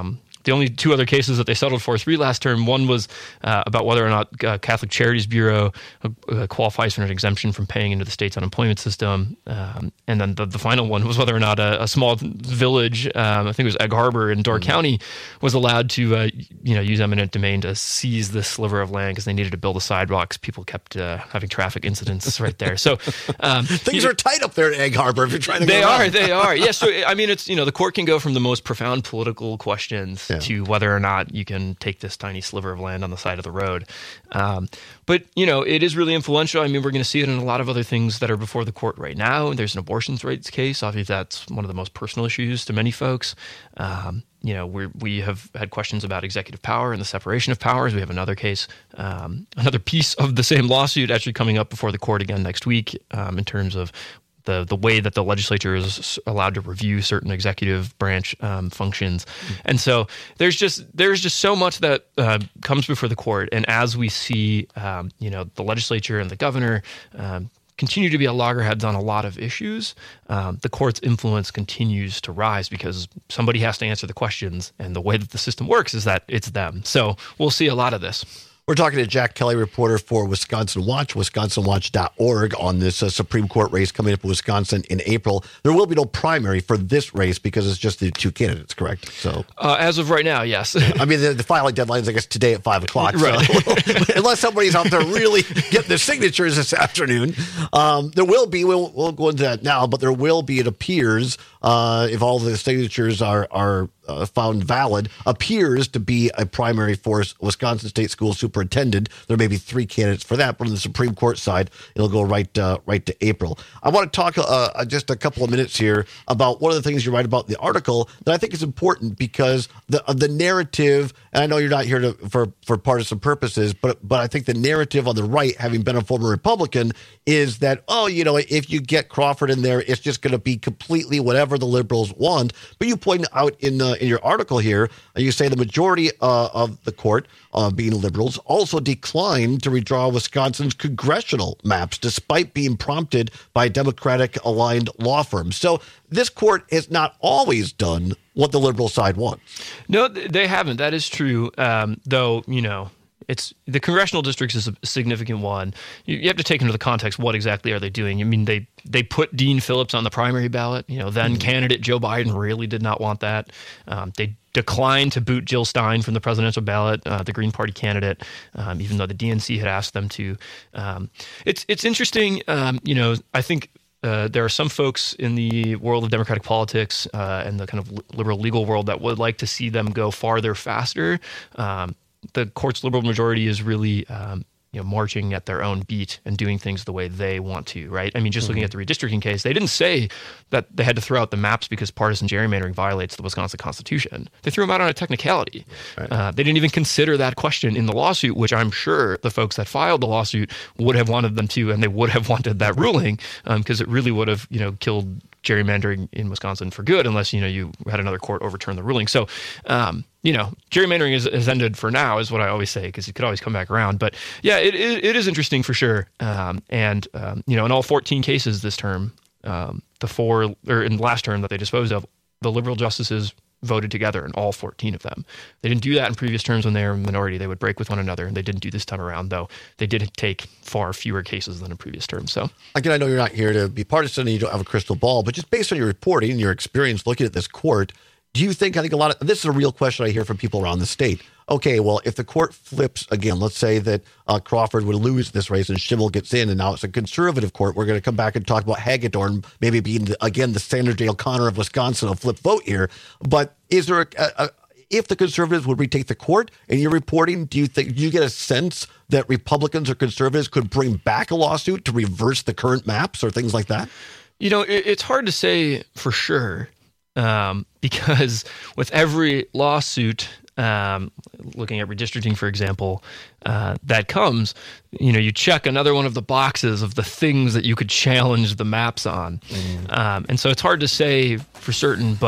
the only two other cases that they settled for three last term, one was uh, about whether or not uh, Catholic Charities Bureau uh, qualifies for an exemption from paying into the state's unemployment system. Um, and then the, the final one was whether or not a, a small village, um, I think it was Egg Harbor in Door mm-hmm. County, was allowed to uh, you know use eminent domain to seize this sliver of land because they needed to build a sidewalk. People kept uh, having traffic incidents right there. So um, things you, are tight up there at Egg Harbor if you're trying to They go are, around. they are. Yeah, so I mean, it's, you know, the court can go from the most profound political questions yeah. to whether or not you can take this tiny sliver of land on the side of the road. Um, but, you know, it is really influential. I mean, we're going to see it in a lot of other things that are before the court right now. There's an abortion rights case. Obviously, that's one of the most personal issues to many folks. Um, you know, we we have had questions about executive power and the separation of powers. We have another case, um, another piece of the same lawsuit actually coming up before the court again next week um, in terms of the the way that the legislature is allowed to review certain executive branch um, functions. Mm-hmm. And so there's just there's just so much that uh, comes before the court. And as we see, um, you know, the legislature and the governor um, continue to be at loggerheads on a lot of issues, um, the court's influence continues to rise because somebody has to answer the questions. And the way that the system works is that it's them. So we'll see a lot of this. We're talking to Jack Kelly, reporter for Wisconsin Watch, wisconsin watch dot org, on this uh, Supreme Court race coming up in Wisconsin in April. There will be no primary for this race because it's just the two candidates, correct? So, uh, as of right now, yes. I mean, the, the filing deadline is, I guess, today at five o'clock. Right. So, unless somebody's out there really getting the signatures this afternoon, um, there will be, we'll, we'll go into that now, but there will be, it appears, uh, if all the signatures are, are Uh, found valid, appears to be a primary for Wisconsin State School Superintendent. There may be three candidates for that, but on the Supreme Court side, it'll go right uh, right to April. I want to talk uh, just a couple of minutes here about one of the things you write about in the article that I think is important because the uh, the narrative, and I know you're not here to, for for partisan purposes, but but I think the narrative on the right, having been a former Republican, is that, oh, you know, if you get Crawford in there, it's just going to be completely whatever the liberals want. But you point out in uh, in your article here, you say the majority uh, of the court, uh, being liberals, also declined to redraw Wisconsin's congressional maps, despite being prompted by Democratic-aligned law firms. So this court has not always done what the liberal side wants. No, they haven't. That is true. Um, though, you know, it's the congressional districts is a significant one. You, you have to take into the context what exactly are they doing. I mean, they they put Dean Phillips on the primary ballot. You know, then mm-hmm. candidate Joe Biden really did not want that. Um, they declined to boot Jill Stein from the presidential ballot, uh, the Green Party candidate, um, even though the D N C had asked them to. Um, it's it's interesting. Um, you know, I think. Uh, there are some folks in the world of democratic politics uh, and the kind of liberal legal world that would like to see them go farther, faster. Um, the court's liberal majority is really, um, you know, marching at their own beat and doing things the way they want to, right? I mean, just mm-hmm. looking at the redistricting case, they didn't say that they had to throw out the maps because partisan gerrymandering violates the Wisconsin Constitution. They threw them out on a technicality. Right. Uh, they didn't even consider that question in the lawsuit, which I'm sure the folks that filed the lawsuit would have wanted them to, and they would have wanted that ruling because um, it really would have, you know, killed gerrymandering in Wisconsin for good, unless, you know, you had another court overturn the ruling. So, um, you know, gerrymandering is, is ended for now, is what I always say, because it could always come back around. But yeah, it it, it is interesting for sure. Um, and um, you know, in all fourteen cases this term, um, the four or in the last term that they disposed of, the liberal justices voted together in all fourteen of them. They didn't do that in previous terms when they were a minority. They would break with one another, and they didn't do this time around, though they did take far fewer cases than in previous terms. So, again, I know you're not here to be partisan and you don't have a crystal ball, but just based on your reporting and your experience looking at this court, do you think, I think a lot of, this is a real question I hear from people around the state. Okay, well, if the court flips again, let's say that uh, Crawford would lose this race and Schimmel gets in, and now it's a conservative court. We're going to come back and talk about Hagedorn maybe being, the, again, the Sandra Day O'Connor of Wisconsin, a flip vote here. But is there a, a, a if the conservatives would retake the court and you're reporting, do you think, do you get a sense that Republicans or conservatives could bring back a lawsuit to reverse the current maps or things like that? You know, it, it's hard to say for sure um, because with every lawsuit, Um, looking at redistricting, for example, uh, that comes, you know, you check another one of the boxes of the things that you could challenge the maps on. Mm. Um, and so it's hard to say for certain, but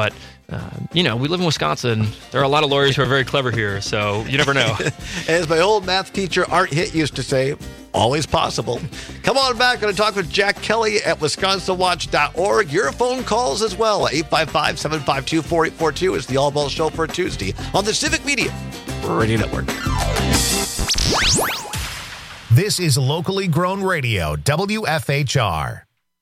uh, you know, we live in Wisconsin. There are a lot of lawyers who are very clever here, so you never know. As my old math teacher, Art Hitt, used to say, always possible. Come on back. Going to talk with Jack Kelly at wisconsin watch dot org. Your phone calls as well. eight five five, seven five two, four eight four two is the All Ball Show for Tuesday on the Civic Media Radio Network. This is locally grown radio, W F H R.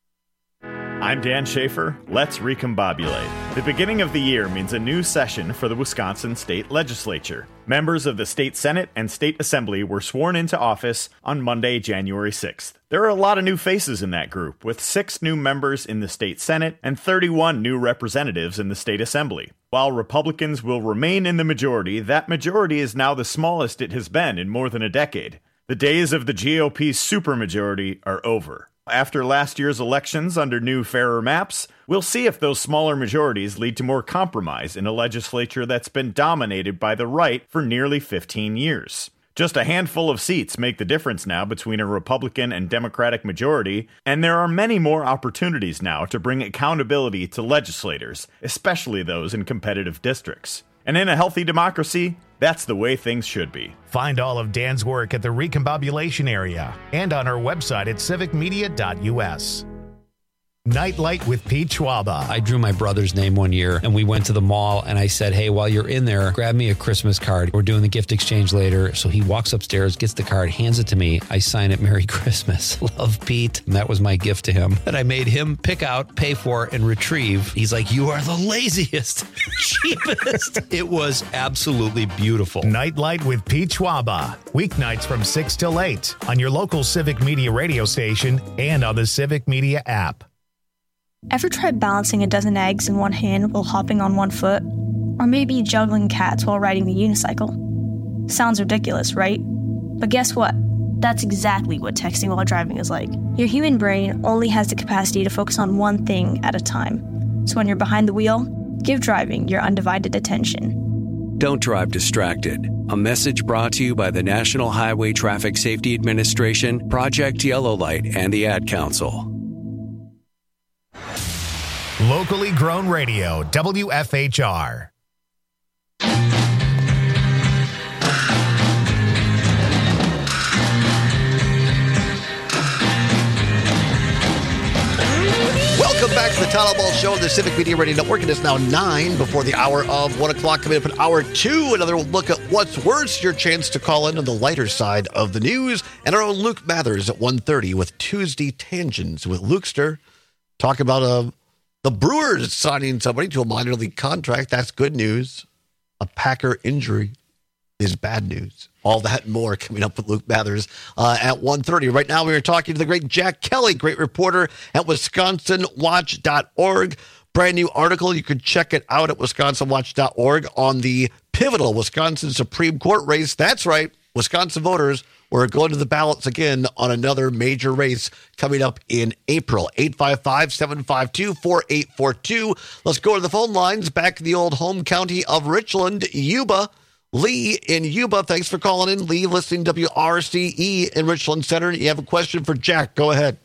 I'm Dan Schaefer. Let's recombobulate. The beginning of the year means a new session for the Wisconsin State Legislature. Members of the State Senate and State Assembly were sworn into office on Monday, January sixth. There are a lot of new faces in that group, with six new members in the State Senate and thirty-one new representatives in the State Assembly. While Republicans will remain in the majority, that majority is now the smallest it has been in more than a decade. The days of the G O P supermajority are over. After last year's elections under new, fairer maps, we'll see if those smaller majorities lead to more compromise in a legislature that's been dominated by the right for nearly fifteen years. Just a handful of seats make the difference now between a Republican and Democratic majority, and there are many more opportunities now to bring accountability to legislators, especially those in competitive districts. And in a healthy democracy, that's the way things should be. Find all of Dan's work at the Recombobulation Area and on our website at civic media dot U S. Nightlight with Pete Schwaba. I drew my brother's name one year, and we went to the mall, and I said, hey, while you're in there, grab me a Christmas card. We're doing the gift exchange later. So he walks upstairs, gets the card, hands it to me. I sign it, Merry Christmas. Love, Pete. And that was my gift to him that I made him pick out, pay for, and retrieve. He's like, you are the laziest, cheapest. It was absolutely beautiful. Nightlight with Pete Schwaba. Weeknights from six till eight on your local Civic Media radio station and on the Civic Media app. Ever tried balancing a dozen eggs in one hand while hopping on one foot? Or maybe juggling cats while riding the unicycle? Sounds ridiculous, right? But guess what? That's exactly what texting while driving is like. Your human brain only has the capacity to focus on one thing at a time. So when you're behind the wheel, give driving your undivided attention. Don't drive distracted. A message brought to you by the National Highway Traffic Safety Administration, Project Yellow Light, and the Ad Council. Locally grown radio, W F H R. Welcome back to the Todd Ball Show on the Civic Media Radio Network. It is now nine before the hour of one o'clock. Coming up in hour two, another look at what's worse. Your chance to call in on the lighter side of the news. And our own Luke Mathers at one thirty with Tuesday Tangents with Lukester. Talk about a... The Brewers signing somebody to a minor league contract. That's good news. A Packer injury is bad news. All that and more coming up with Luke Mathers uh, at one thirty. Right now we are talking to the great Jack Kelly, great reporter at wisconsin watch dot org. Brand new article. You can check it out at wisconsin watch dot org on the pivotal Wisconsin Supreme Court race. That's right. Wisconsin voters were going to the ballots again on another major race coming up in April. eight five five, seven five two, four eight four two. Let's go to the phone lines. Back to the old home county of Richland, Yuba. Lee in Yuba. Thanks for calling in. Lee, listening to W R C E in Richland Center. You have a question for Jack. Go ahead.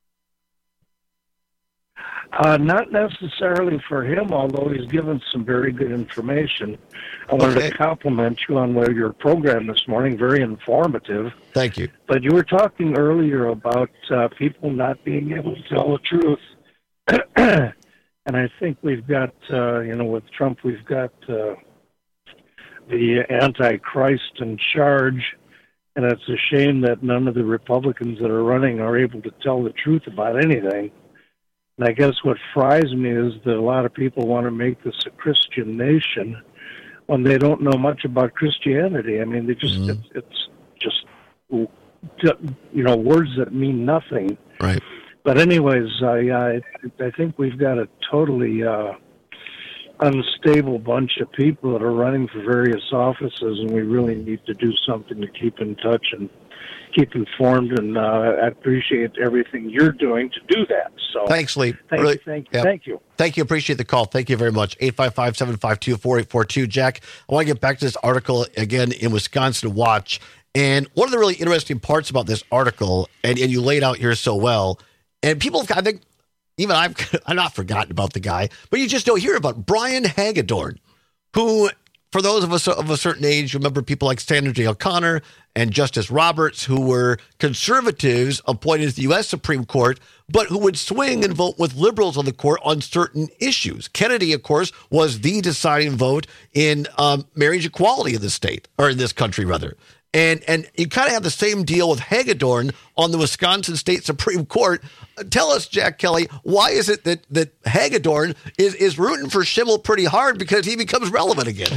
Uh, not necessarily for him, although he's given some very good information. I wanted okay. to compliment you on your program this morning. Very informative. Thank you. But you were talking earlier about uh, people not being able to tell the truth. And I think we've got, uh, you know, with Trump, we've got uh, the Antichrist in charge. And it's a shame that none of the Republicans that are running are able to tell the truth about anything. And I guess what fries me is that a lot of people want to make this a Christian nation when they don't know much about Christianity. I mean, they just, mm-hmm. it's, it's just, you know, words that mean nothing. Right. But anyways, I, I, I think we've got a totally uh, unstable bunch of people that are running for various offices, and we really need to do something to keep in touch and keep informed, and uh, I appreciate everything you're doing to do that. So thanks, Lee. Thank really, you. Thank you. Yeah. Thank you. Thank you. Appreciate the call. Thank you very much. eight five five, seven five two, four eight four two. Jack, I want to get back to this article again in Wisconsin Watch. And one of the really interesting parts about this article, and, and you laid out here so well, and people, I think, even I've, I've not forgotten about the guy, but you just don't hear about Brian Hagedorn, who, for those of us of a certain age, remember people like Sandra Day O'Connor and Justice Roberts, who were conservatives appointed to the U S Supreme Court, but who would swing and vote with liberals on the court on certain issues. Kennedy, of course, was the deciding vote in um, marriage equality in this state, or in this country, rather. And and you kind of have the same deal with Hagedorn on the Wisconsin State Supreme Court. Tell us, Jack Kelly, why is it that, that Hagedorn is, is rooting for Schimmel pretty hard because he becomes relevant again?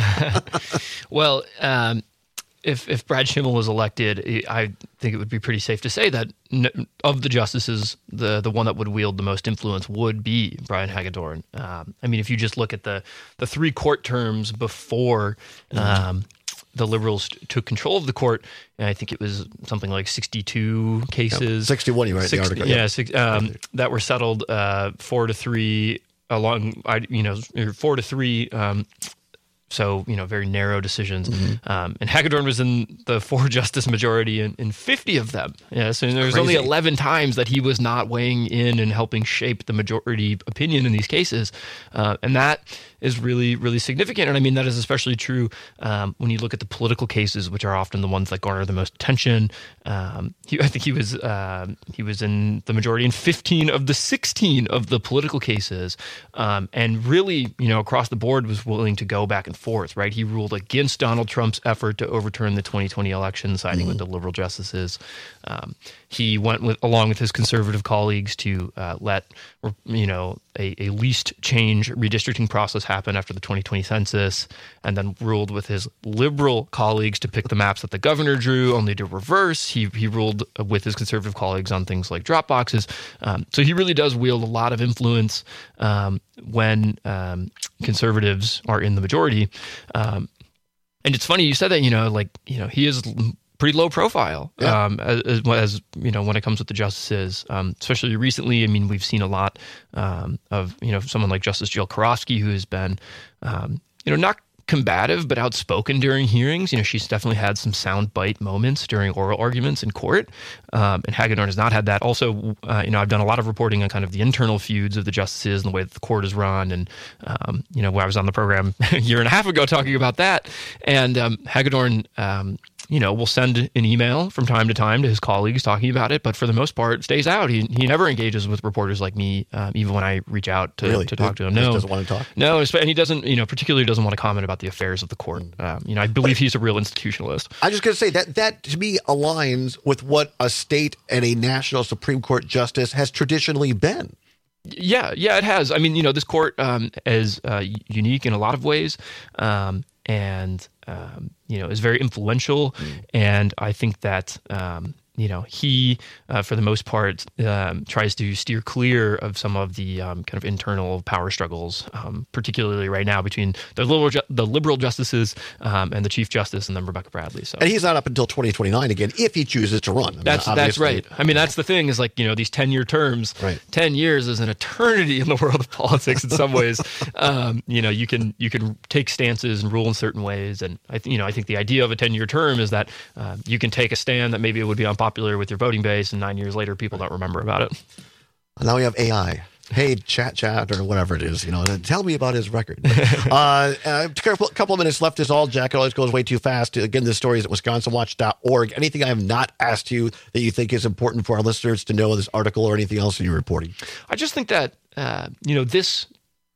Well, um, if if Brad Schimmel was elected, I think it would be pretty safe to say that of the justices, the the one that would wield the most influence would be Brian Hagedorn. Um, I mean, if you just look at the the three court terms before um, the Liberals took control of the court, and I think it was something like sixty-two cases. Yep. sixty-one, you write in the article. Yeah, six, um, that were settled uh, four to three along, you know, four to three. Um, So, you know, very narrow decisions. Mm-hmm. Um, and Hagedorn was in the four-justice majority in, in fifty of them. Yeah, so there was only eleven times that he was not weighing in and helping shape the majority opinion in these cases. Uh, and that is really, really significant. And I mean, that is especially true um, when you look at the political cases, which are often the ones that garner the most attention. Um, he, I think he was uh, he was in the majority in fifteen of the sixteen of the political cases. Um, and really, you know, across the board was willing to go back and forth, right? He ruled against Donald Trump's effort to overturn the twenty twenty election, siding mm-hmm. with the liberal justices. Um, he went with, along with his conservative colleagues to uh, let, you know, a, a least change redistricting process happen after the twenty twenty census, and then ruled with his liberal colleagues to pick the maps that the governor drew, only to reverse. He he ruled with his conservative colleagues on things like drop boxes. Um, so he really does wield a lot of influence um, when um, conservatives are in the majority. Um, and it's funny you said that, you know, like, you know, he is pretty low profile yeah. um, as, as, you know, when it comes with the justices, um, especially recently. I mean, we've seen a lot um, of, you know, someone like Justice Jill Karofsky, who has been, um, you know, not combative, but outspoken during hearings. You know, she's definitely had some soundbite moments during oral arguments in court. Um, and Hagedorn has not had that. Also, uh, you know, I've done a lot of reporting on kind of the internal feuds of the justices and the way that the court is run. And, um, you know, I was on the program a year and a half ago talking about that. And um, Hagedorn, um, you know, will send an email from time to time to his colleagues talking about it, but for the most part stays out. He he never engages with reporters like me, um, even when I reach out to, really? to talk he to him. No, doesn't want to talk. No, and he doesn't, you know, particularly doesn't want to comment about the affairs of the court. Um, you know, I believe he's a real institutionalist. I just got to say that that to me aligns with what a state and a national Supreme Court justice has traditionally been. Yeah, yeah, it has. I mean, you know, this court um, is uh, unique in a lot of ways. Um, and, um, you know, is very influential. Mm. And I think that, um, you know, he, uh, for the most part, um, tries to steer clear of some of the um, kind of internal power struggles, um, particularly right now between the liberal, ju- the liberal justices um, and the Chief Justice, and then Rebecca Bradley. So, and he's not up until twenty twenty-nine again if he chooses to run. I mean, that's that's right. I mean, that's the thing is like, you know, these ten-year terms, right. ten years is an eternity in the world of politics in some ways. um, you know, you can you can take stances and rule in certain ways, and I th- you know I think the idea of a ten-year term is that uh, you can take a stand that maybe it would be unpopular popular with your voting base, and nine years later, people don't remember about it. Now we have A I. Hey, chat, chat, or whatever it is, you know, tell me about his record. uh, a couple of minutes left is all, Jack. It always goes way too fast. Again, this story is at wisconsin watch dot org. Anything I have not asked you that you think is important for our listeners to know, this article or anything else in your reporting? I just think that, uh, you know, this,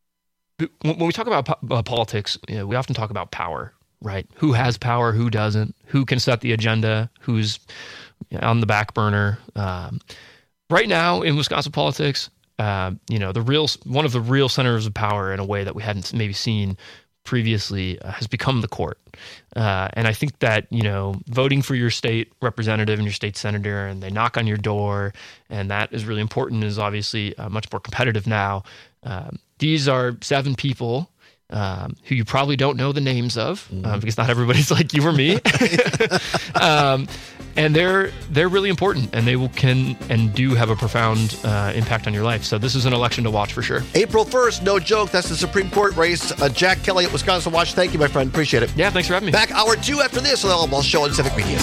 when we talk about po- uh, politics, you know, we often talk about power, right? Who has power, who doesn't, who can set the agenda, who's on the back burner. Um, right now in Wisconsin politics, uh, you know, the real one of the real centers of power in a way that we hadn't maybe seen previously uh, has become the court. Uh, and I think that, you know, voting for your state representative and your state senator, and they knock on your door, and that is really important, is obviously uh, much more competitive now. Um, these are seven people Um, who you probably don't know the names of, mm-hmm. uh, because not everybody's like you or me. um, and they're they're really important, and they will can and do have a profound uh, impact on your life. So this is an election to watch for sure. April first, no joke. That's the Supreme Court race. Uh, Jack Kelly at Wisconsin Watch. Thank you, my friend. Appreciate it. Yeah, thanks for having me. Back hour two after this on the Alamo Show on Civic Media.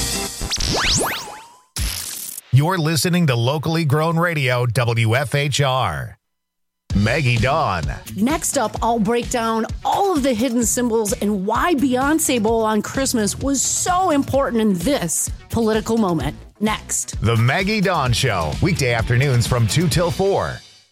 You're listening to locally grown radio, W F H R. Maggie Dawn. Next up, I'll break down all of the hidden symbols and why Beyonce Bowl on Christmas was so important in this political moment. Next. The Maggie Dawn Show. Weekday afternoons from two till four.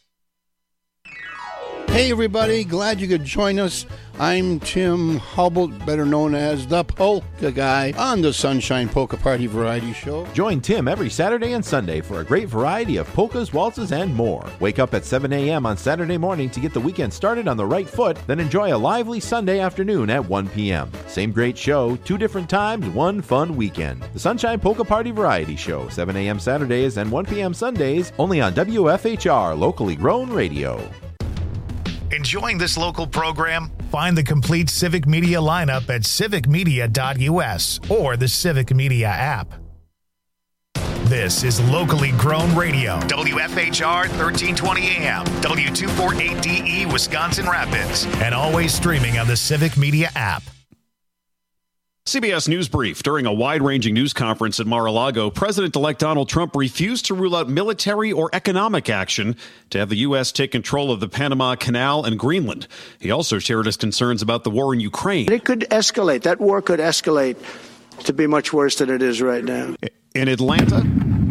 Hey, everybody. Glad you could join us. I'm Tim Hubble, better known as the Polka Guy, on the Sunshine Polka Party Variety Show. Join Tim every Saturday and Sunday for a great variety of polkas, waltzes, and more. Wake up at seven a.m. on Saturday morning to get the weekend started on the right foot, then enjoy a lively Sunday afternoon at one p.m. Same great show, two different times, one fun weekend. The Sunshine Polka Party Variety Show, seven a.m. Saturdays and one p.m. Sundays, only on W F H R, locally grown radio. Enjoying this local program? Find the complete Civic Media lineup at civic media dot u s or the Civic Media app. This is locally grown radio. W F H R thirteen twenty A M, W two forty-eight D E, Wisconsin Rapids, and always streaming on the Civic Media app. C B S News Brief. During a wide-ranging news conference at Mar-a-Lago, President-elect Donald Trump refused to rule out military or economic action to have the U S take control of the Panama Canal and Greenland. He also shared his concerns about the war in Ukraine. It could escalate. That war could escalate to be much worse than it is right now. In Atlanta,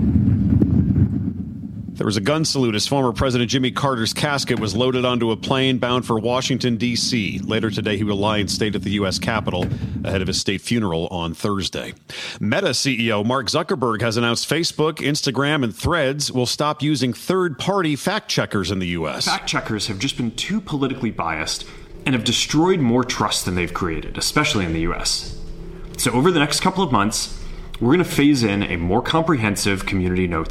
there was a gun salute as former President Jimmy Carter's casket was loaded onto a plane bound for Washington, D C Later today, he will lie in state at the U S Capitol ahead of his state funeral on Thursday. Meta C E O Mark Zuckerberg has announced Facebook, Instagram, and Threads will stop using third-party fact-checkers in the U S. Fact-checkers have just been too politically biased and have destroyed more trust than they've created, especially in the U S. So over the next couple of months, we're going to phase in a more comprehensive community notes